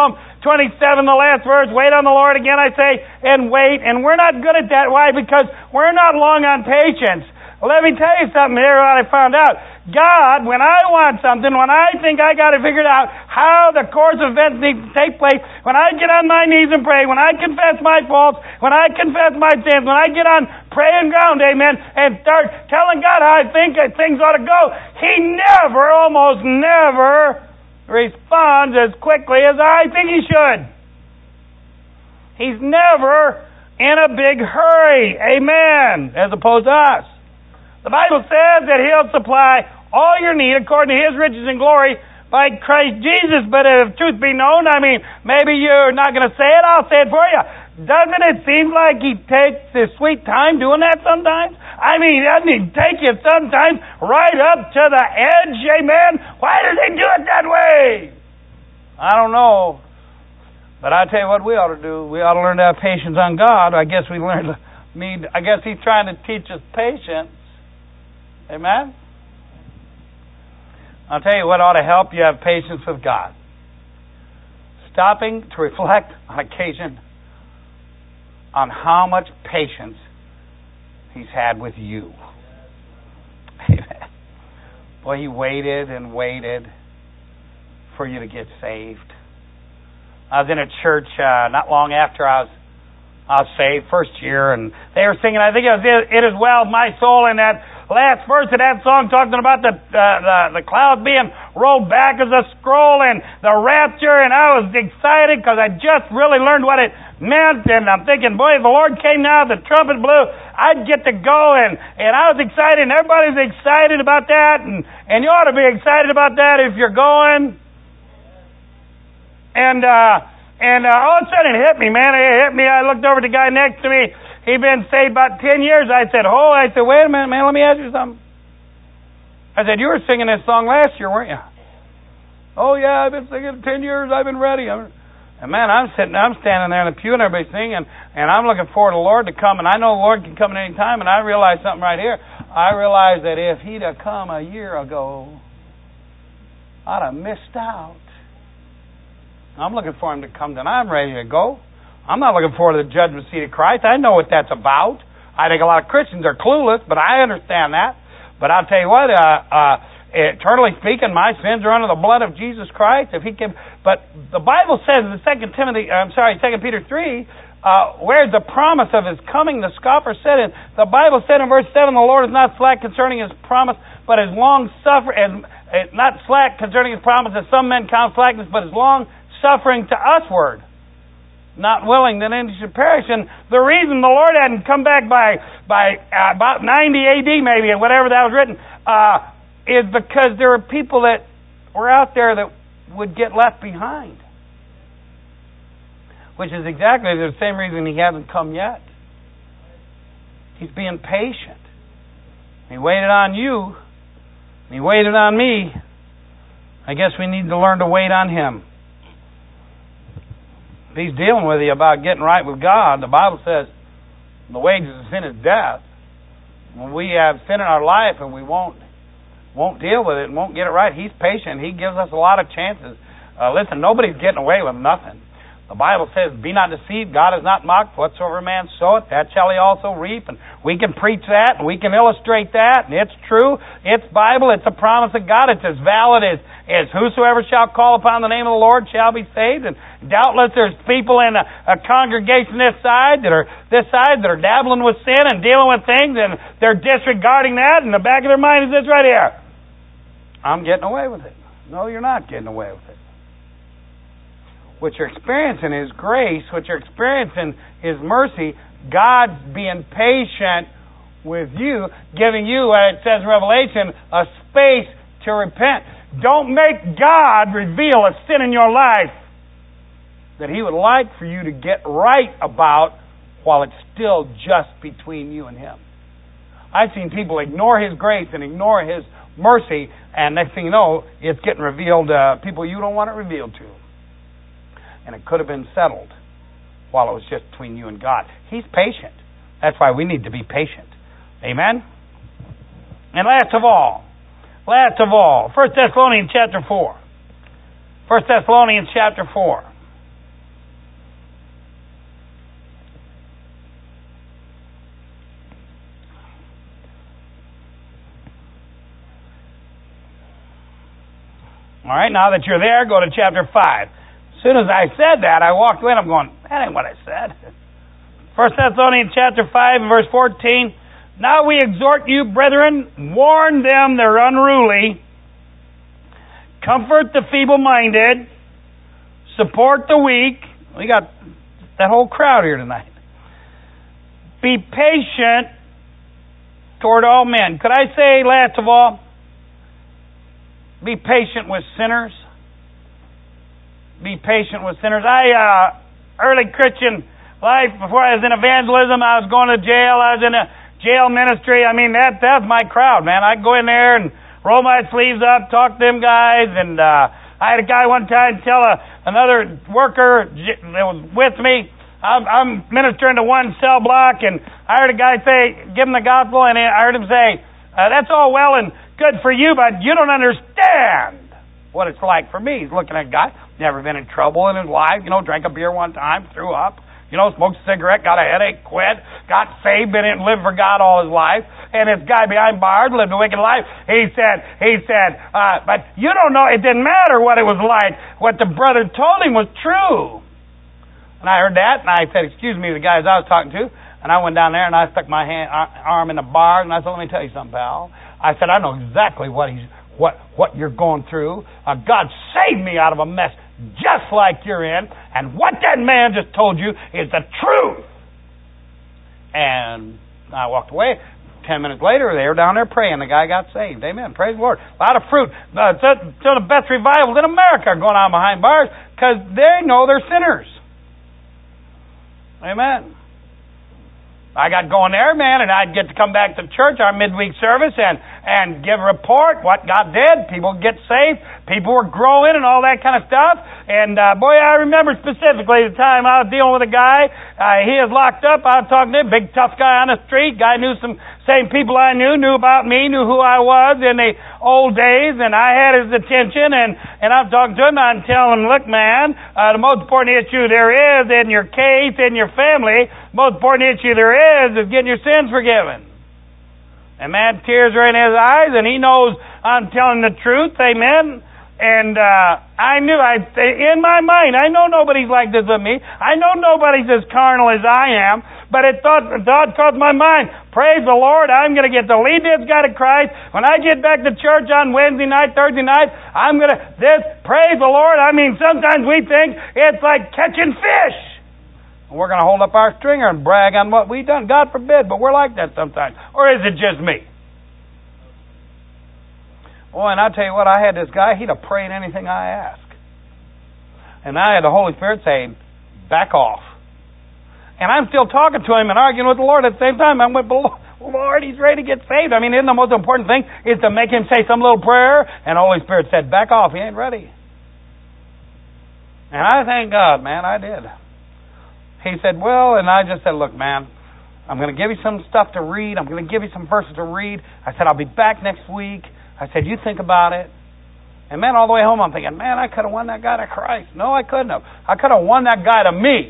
A: twenty-seven, the last verse, wait on the Lord again, I say, and wait. And we're not good at that. Why? Because we're not long on patience. Well, let me tell you something here what I found out. God, when I want something, when I think I got it figured out how the course of events need to take place, when I get on my knees and pray, when I confess my faults, when I confess my sins, when I get on praying ground, amen, and start telling God how I think things ought to go, He never, almost never responds as quickly as I think He should. He's never in a big hurry, amen, as opposed to us. The Bible says that He'll supply all your need according to His riches and glory by Christ Jesus. But if truth be known, I mean, maybe you're not going to say it, I'll say it for you. Doesn't it seem like He takes His sweet time doing that sometimes? I mean, doesn't He take you sometimes right up to the edge, amen? Why does He do it that way? I don't know. But I tell you what we ought to do. We ought to learn to have patience on God. I guess we learned to mean, I guess He's trying to teach us patience. Amen? I'll tell you what ought to help you have patience with God. Stopping to reflect on occasion on how much patience He's had with you. Amen. Boy, He waited and waited for you to get saved. I was in a church uh, not long after I was I was saved, first year, and they were singing, I think it was It Is Well, My Soul, and that last verse of that song talking about the, uh, the the clouds being rolled back as a scroll and the rapture, and I was excited because I just really learned what it meant, and I'm thinking, boy, if the Lord came now, the trumpet blew, I'd get to go, and, and I was excited, and everybody's excited about that, and, and you ought to be excited about that if you're going. And, uh, and uh, all of a sudden it hit me, man, it hit me. I looked over at the guy next to me. He'd been saved about ten years. I said, oh, I said, wait a minute, man, let me ask you something. I said, you were singing this song last year, weren't you? Oh, yeah, I've been singing ten years. I've been ready. I'm... And, man, I'm sitting, I'm standing there in the pew and everybody's singing, and I'm looking forward to the Lord to come, and I know the Lord can come at any time, and I realized something right here. I realized that if He'd have come a year ago, I'd have missed out. I'm looking for Him to come, then I'm ready to go. I'm not looking forward to the judgment seat of Christ. I know what that's about. I think a lot of Christians are clueless, but I understand that. But I'll tell you what, uh, uh, eternally speaking, my sins are under the blood of Jesus Christ. If He can, but the Bible says in Second Timothy, I'm sorry, Second Peter three, uh, where's the promise of His coming? The scoffer said it. The Bible said in verse seven, the Lord is not slack concerning His promise, but is long suffering, and not slack concerning His promise, as some men count slackness, but is long suffering to usward, not willing that any should perish. And the reason the Lord hadn't come back by by uh, about ninety A D maybe, or whatever that was written, uh, is because there were people that were out there that would get left behind. Which is exactly the same reason He hasn't come yet. He's being patient. He waited on you. He waited on me. I guess we need to learn to wait on Him. He's dealing with you about getting right with God. The Bible says the wages of sin is death. When we have sin in our life and we won't won't deal with it and won't get it right, He's patient. He gives us a lot of chances. Uh, listen, nobody's getting away with nothing. The Bible says, be not deceived, God is not mocked. Whatsoever man soweth, that shall he also reap. And we can preach that, and we can illustrate that, and it's true. It's Bible. It's a promise of God. It's as valid as, as whosoever shall call upon the name of the Lord shall be saved. And doubtless there's people in a, a congregation this side that are this side that are dabbling with sin and dealing with things, and they're disregarding that, and the back of their mind is this right here. I'm getting away with it. No, you're not getting away with it. What you're experiencing is grace. What you're experiencing is mercy. God's being patient with you, giving you, what it says in Revelation, a space to repent. Don't make God reveal a sin in your life that He would like for you to get right about while it's still just between you and Him. I've seen people ignore His grace and ignore His mercy, and next thing you know, it's getting revealed to people you don't want it revealed to. And it could have been settled while it was just between you and God. He's patient. That's why we need to be patient. Amen? And last of all, last of all, First Thessalonians chapter four. First Thessalonians chapter four. All right, now that you're there, go to chapter five. As soon as I said that, I walked away and I'm going, that ain't what I said. First Thessalonians chapter five and verse fourteen. Now we exhort you, brethren, warn them they're unruly, comfort the feeble-minded, support the weak. We got that whole crowd here tonight. Be patient toward all men. Could I say, last of all, be patient with sinners? Be patient with sinners. I, uh, early Christian life, before I was in evangelism, I was going to jail. I was in a jail ministry. I mean, that that's my crowd, man. I'd go in there and roll my sleeves up, talk to them guys, and uh, I had a guy one time tell a, another worker that was with me, I'm, I'm ministering to one cell block, and I heard a guy say, give him the gospel, and I heard him say, uh, that's all well and good for you, but you don't understand what it's like for me. He's looking at a guy, never been in trouble in his life, you know, drank a beer one time, threw up, you know, smoked a cigarette, got a headache, quit, got saved, been in, lived for God all his life, and this guy behind bars lived a wicked life. He said, he said, uh, but you don't know, it didn't matter what it was like. What the brother told him was true. And I heard that, and I said, excuse me, the guys I was talking to, and I went down there, and I stuck my hand, arm in the bar, and I said, let me tell you something, pal. I said, I know exactly what he's, what, what you're going through. Uh, God saved me out of a mess just like you're in, and what that man just told you is the truth. And I walked away. Ten minutes later, they were down there praying. The guy got saved. Amen. Praise the Lord. A lot of fruit. Uh, some of the best revivals in America are going on behind bars because they know they're sinners. Amen. I got going there, man, and I'd get to come back to church, our midweek service, and, and give a report what God did. People get saved. People were growing and all that kind of stuff. And, uh, boy, I remember specifically the time I was dealing with a guy. Uh, he was locked up. I was talking to him, big tough guy on the street. Guy knew some same people I knew, knew about me, knew who I was in the old days, and I had his attention, and, and I'm talking to him, and I'm telling him, look, man, uh, the most important issue there is in your case, in your family, the most important issue there is is getting your sins forgiven. And man, tears are in his eyes, and he knows I'm telling the truth, amen. And uh, I knew, I in my mind, I know nobody's like this with me. I know nobody's as carnal as I am. But it thought, thought crossed my mind, praise the Lord, I'm going to get to lead this guy to Christ. When I get back to church on Wednesday night, Thursday night, I'm going to, this, praise the Lord. I mean, sometimes we think it's like catching fish. And we're going to hold up our stringer and brag on what we've done. God forbid, but we're like that sometimes. Or is it just me? Boy, and I'll tell you what, I had this guy, he'd have prayed anything I asked. And I had the Holy Spirit saying, back off. And I'm still talking to him and arguing with the Lord at the same time. I went, Lord, he's ready to get saved. I mean, isn't the most important thing is to make him say some little prayer? And the Holy Spirit said, back off, he ain't ready. And I thank God, man, I did. He said, well, and I just said, look, man, I'm going to give you some stuff to read. I'm going to give you some verses to read. I said, I'll be back next week. I said, you think about it. And man, all the way home, I'm thinking, man, I could have won that guy to Christ. No, I couldn't have. I could have won that guy to me.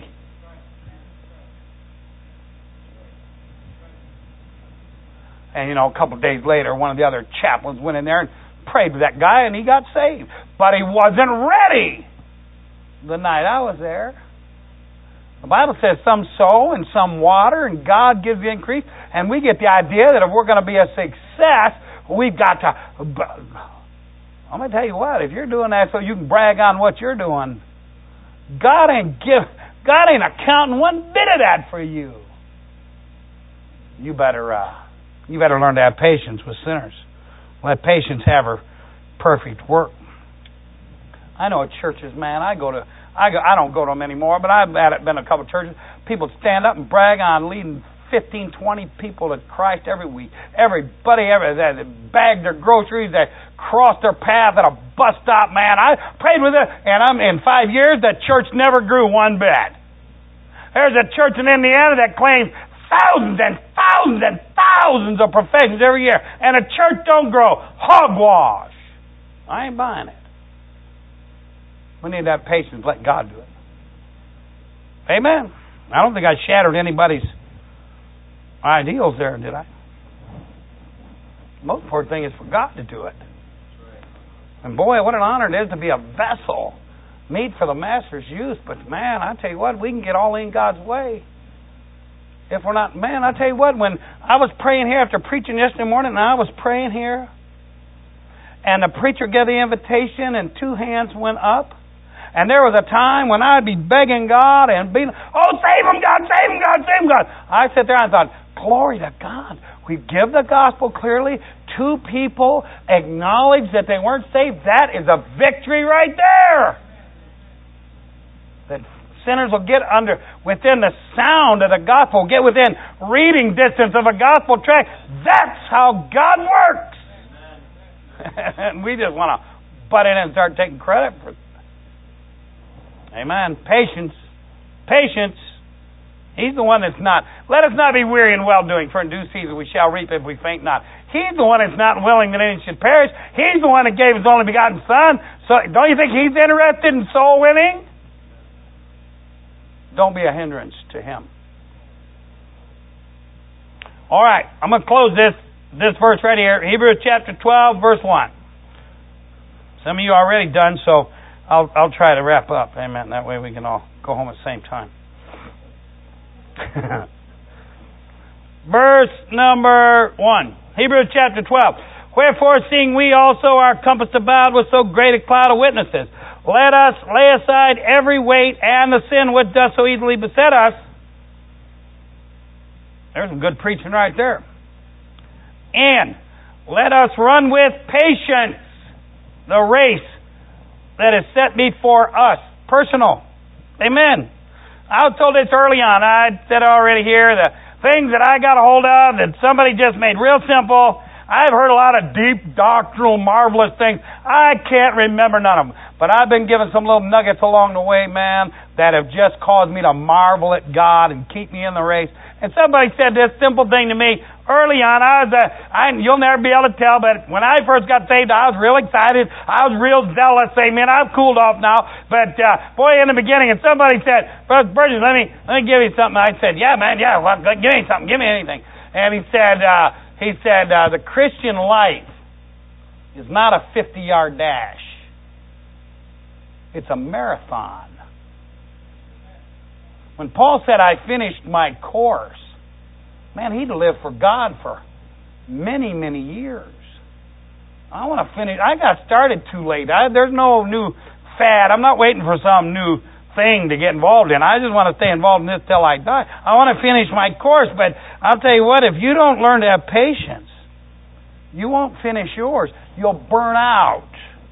A: And, you know, a couple of days later, one of the other chaplains went in there and prayed with that guy, and he got saved. But he wasn't ready the night I was there. The Bible says some sow and some water, and God gives the increase. And we get the idea that if we're going to be a success, we've got to... I'm going to tell you what, if you're doing that so you can brag on what you're doing, God ain't give, God ain't accounting one bit of that for you. You better... Uh, You better learn to have patience with sinners. Let patience have her perfect work. I know at churches, man, I go to, I go, I don't go to them anymore, but I've had, been a couple of churches. People stand up and brag on leading fifteen, twenty people to Christ every week. Everybody, every, they bag their groceries, they cross their path at a bus stop, man. I prayed with it, and I'm in five years, that church never grew one bit. There's a church in Indiana that claims thousands and thousands and thousands of professions every year, and a church don't grow. Hogwash. I ain't buying it. We need to have patience. Let God do it. Amen. I don't think I shattered anybody's ideals there, did I? The most important thing is for God to do it. And boy, what an honor it is to be a vessel, meet for the Master's use. But man, I tell you what, we can get all in God's way. If we're not, man, I tell you what, when I was praying here after preaching yesterday morning, and I was praying here, and the preacher gave the invitation, and two hands went up, and there was a time when I'd be begging God and being, oh, save him, God, save him, God, save him, God. I sat there and I thought, glory to God. We give the gospel clearly. Two people acknowledge that they weren't saved. That is a victory right there. That sinners will get under, within the sound of the gospel, get within reading distance of a gospel tract. That's how God works. And we just want to butt in and start taking credit for it. Amen. Patience. Patience. He's the one that's not. Let us not be weary in well-doing, for in due season we shall reap if we faint not. He's the one that's not willing that any should perish. He's the one that gave His only begotten Son. So don't you think He's interested in soul winning? Don't be a hindrance to Him. All right, I'm going to close this this verse right here. Hebrews chapter twelve, verse one. Some of you are already done, so I'll I'll try to wrap up. Amen. That way we can all go home at the same time. Verse number one. Hebrews chapter twelve. Wherefore, seeing we also are compassed about with so great a cloud of witnesses, let us lay aside every weight and the sin which doth so easily beset us. There's some good preaching right there. And let us run with patience the race that is set before us. Personal. Amen. I was told this early on. I said already here, the things that I got a hold of that somebody just made real simple. I've heard a lot of deep, doctrinal, marvelous things. I can't remember none of them. But I've been given some little nuggets along the way, man, that have just caused me to marvel at God and keep me in the race. And somebody said this simple thing to me early on. I was, uh, I, you'll never be able to tell, but when I first got saved, I was real excited. I was real zealous. Amen. I've cooled off now. But, uh, boy, in the beginning, and somebody said, Brother Burgess, let me, let me give you something. I said, yeah, man, yeah, well, give me something. Give me anything. And he said, uh, he said, uh, the Christian life is not a fifty-yard dash. It's a marathon. When Paul said, I finished my course, man, he'd lived for God for many, many years. I want to finish. I got started too late. I, there's no new fad. I'm not waiting for some new thing to get involved in. I just want to stay involved in this till I die. I want to finish my course, but I'll tell you what, if you don't learn to have patience, you won't finish yours. You'll burn out.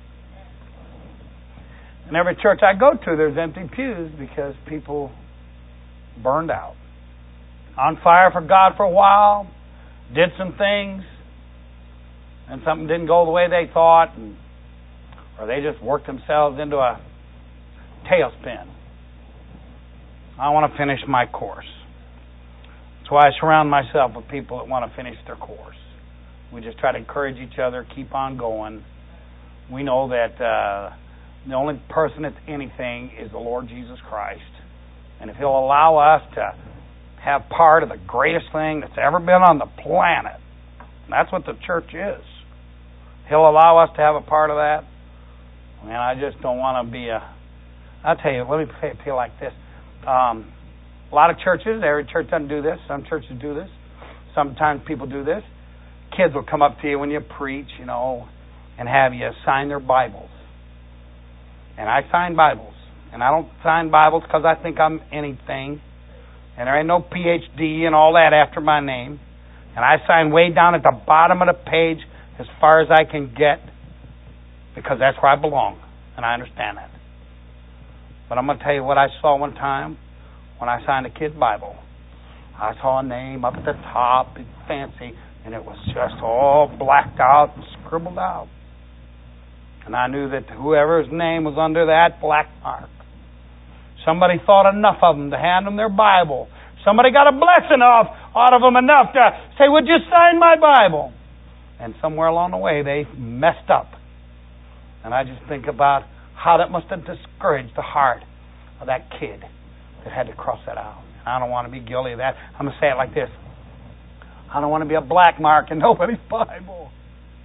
A: In every church I go to, there's empty pews because people burned out. On fire for God for a while, did some things, and something didn't go the way they thought, and, or they just worked themselves into a tailspin. I want to finish my course. That's why I surround myself with people that want to finish their course. We just try to encourage each other, keep on going. We know that uh, the only person that's anything is the Lord Jesus Christ. And if He'll allow us to have part of the greatest thing that's ever been on the planet, and that's what the church is, He'll allow us to have a part of that. Man, I just don't want to be a... I'll tell you, let me feel like this. Um, a lot of churches, every church doesn't do this. Some churches do this. Sometimes people do this. Kids will come up to you when you preach, you know, and have you sign their Bibles. And I sign Bibles. And I don't sign Bibles because I think I'm anything. And there ain't no P H D and all that after my name. And I sign way down at the bottom of the page as far as I can get because that's where I belong. And I understand that. But I'm going to tell you what I saw one time when I signed a kid's Bible. I saw a name up at the top, it's fancy, and it was just all blacked out and scribbled out. And I knew that whoever's name was under that black mark, somebody thought enough of them to hand them their Bible. Somebody got a blessing off out of them enough to say, would you sign my Bible? And somewhere along the way, they messed up. And I just think about how that must have discouraged the heart of that kid that had to cross that out. I don't want to be guilty of that. I'm going to say it like this. I don't want to be a black mark in nobody's Bible.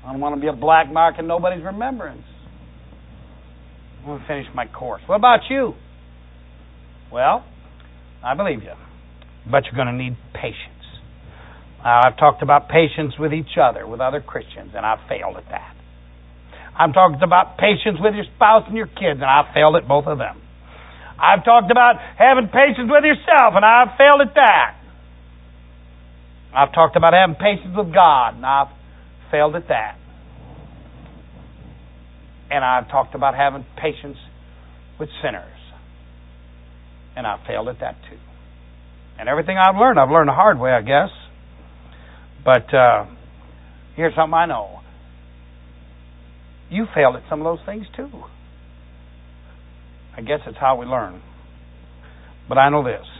A: I don't want to be a black mark in nobody's remembrance. I want to finish my course. What about you? Well, I believe you. But you're going to need patience. Uh, I've talked about patience with each other, with other Christians, and I've failed at that. I've talked about patience with your spouse and your kids, and I've failed at both of them. I've talked about having patience with yourself, and I've failed at that. I've talked about having patience with God, and I've failed at that. And I've talked about having patience with sinners, and I've failed at that too. And everything I've learned, I've learned the hard way, I guess. But uh, here's something I know. You failed at some of those things too. I guess it's how we learn. But I know this.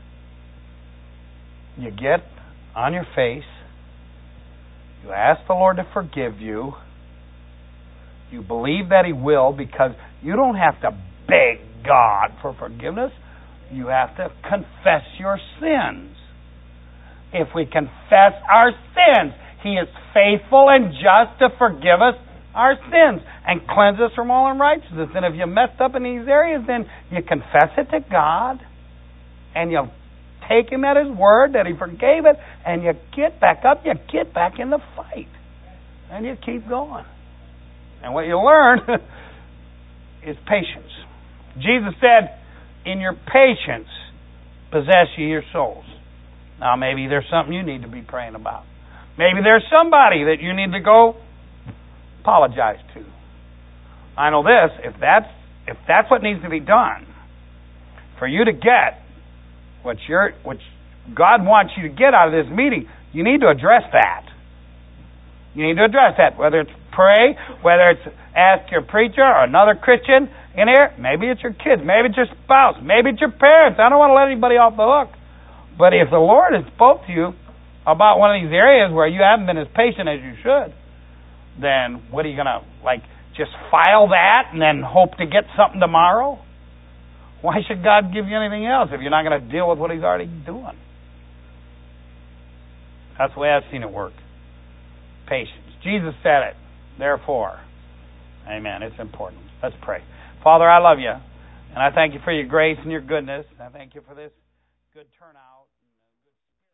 A: You get on your face. You ask the Lord to forgive you. You believe that He will, because you don't have to beg God for forgiveness. You have to confess your sins. If we confess our sins, He is faithful and just to forgive us our sins and cleanse us from all unrighteousness. And if you messed up in these areas, then you confess it to God and you take Him at His word that He forgave it, and you get back up, you get back in the fight, and you keep going. And what you learn is patience. Jesus said, in your patience, possess ye your souls. Now, maybe there's something you need to be praying about. Maybe there's somebody that you need to go apologize to. I know this, if that's if that's what needs to be done for you to get what you're what God wants you to get out of this meeting, you need to address that. You need to address that, whether it's pray, whether it's ask your preacher or another Christian in here, maybe it's your kids, maybe it's your spouse, maybe it's your parents. I don't want to let anybody off the hook. But if the Lord has spoke to you about one of these areas where you haven't been as patient as you should, then what are you going to, like, just file that and then hope to get something tomorrow? Why should God give you anything else if you're not going to deal with what He's already doing? That's the way I've seen it work. Patience. Jesus said it. Therefore, amen. It's important. Let's pray. Father, I love you, and I thank you for your grace and your goodness. I thank you for this good turnout.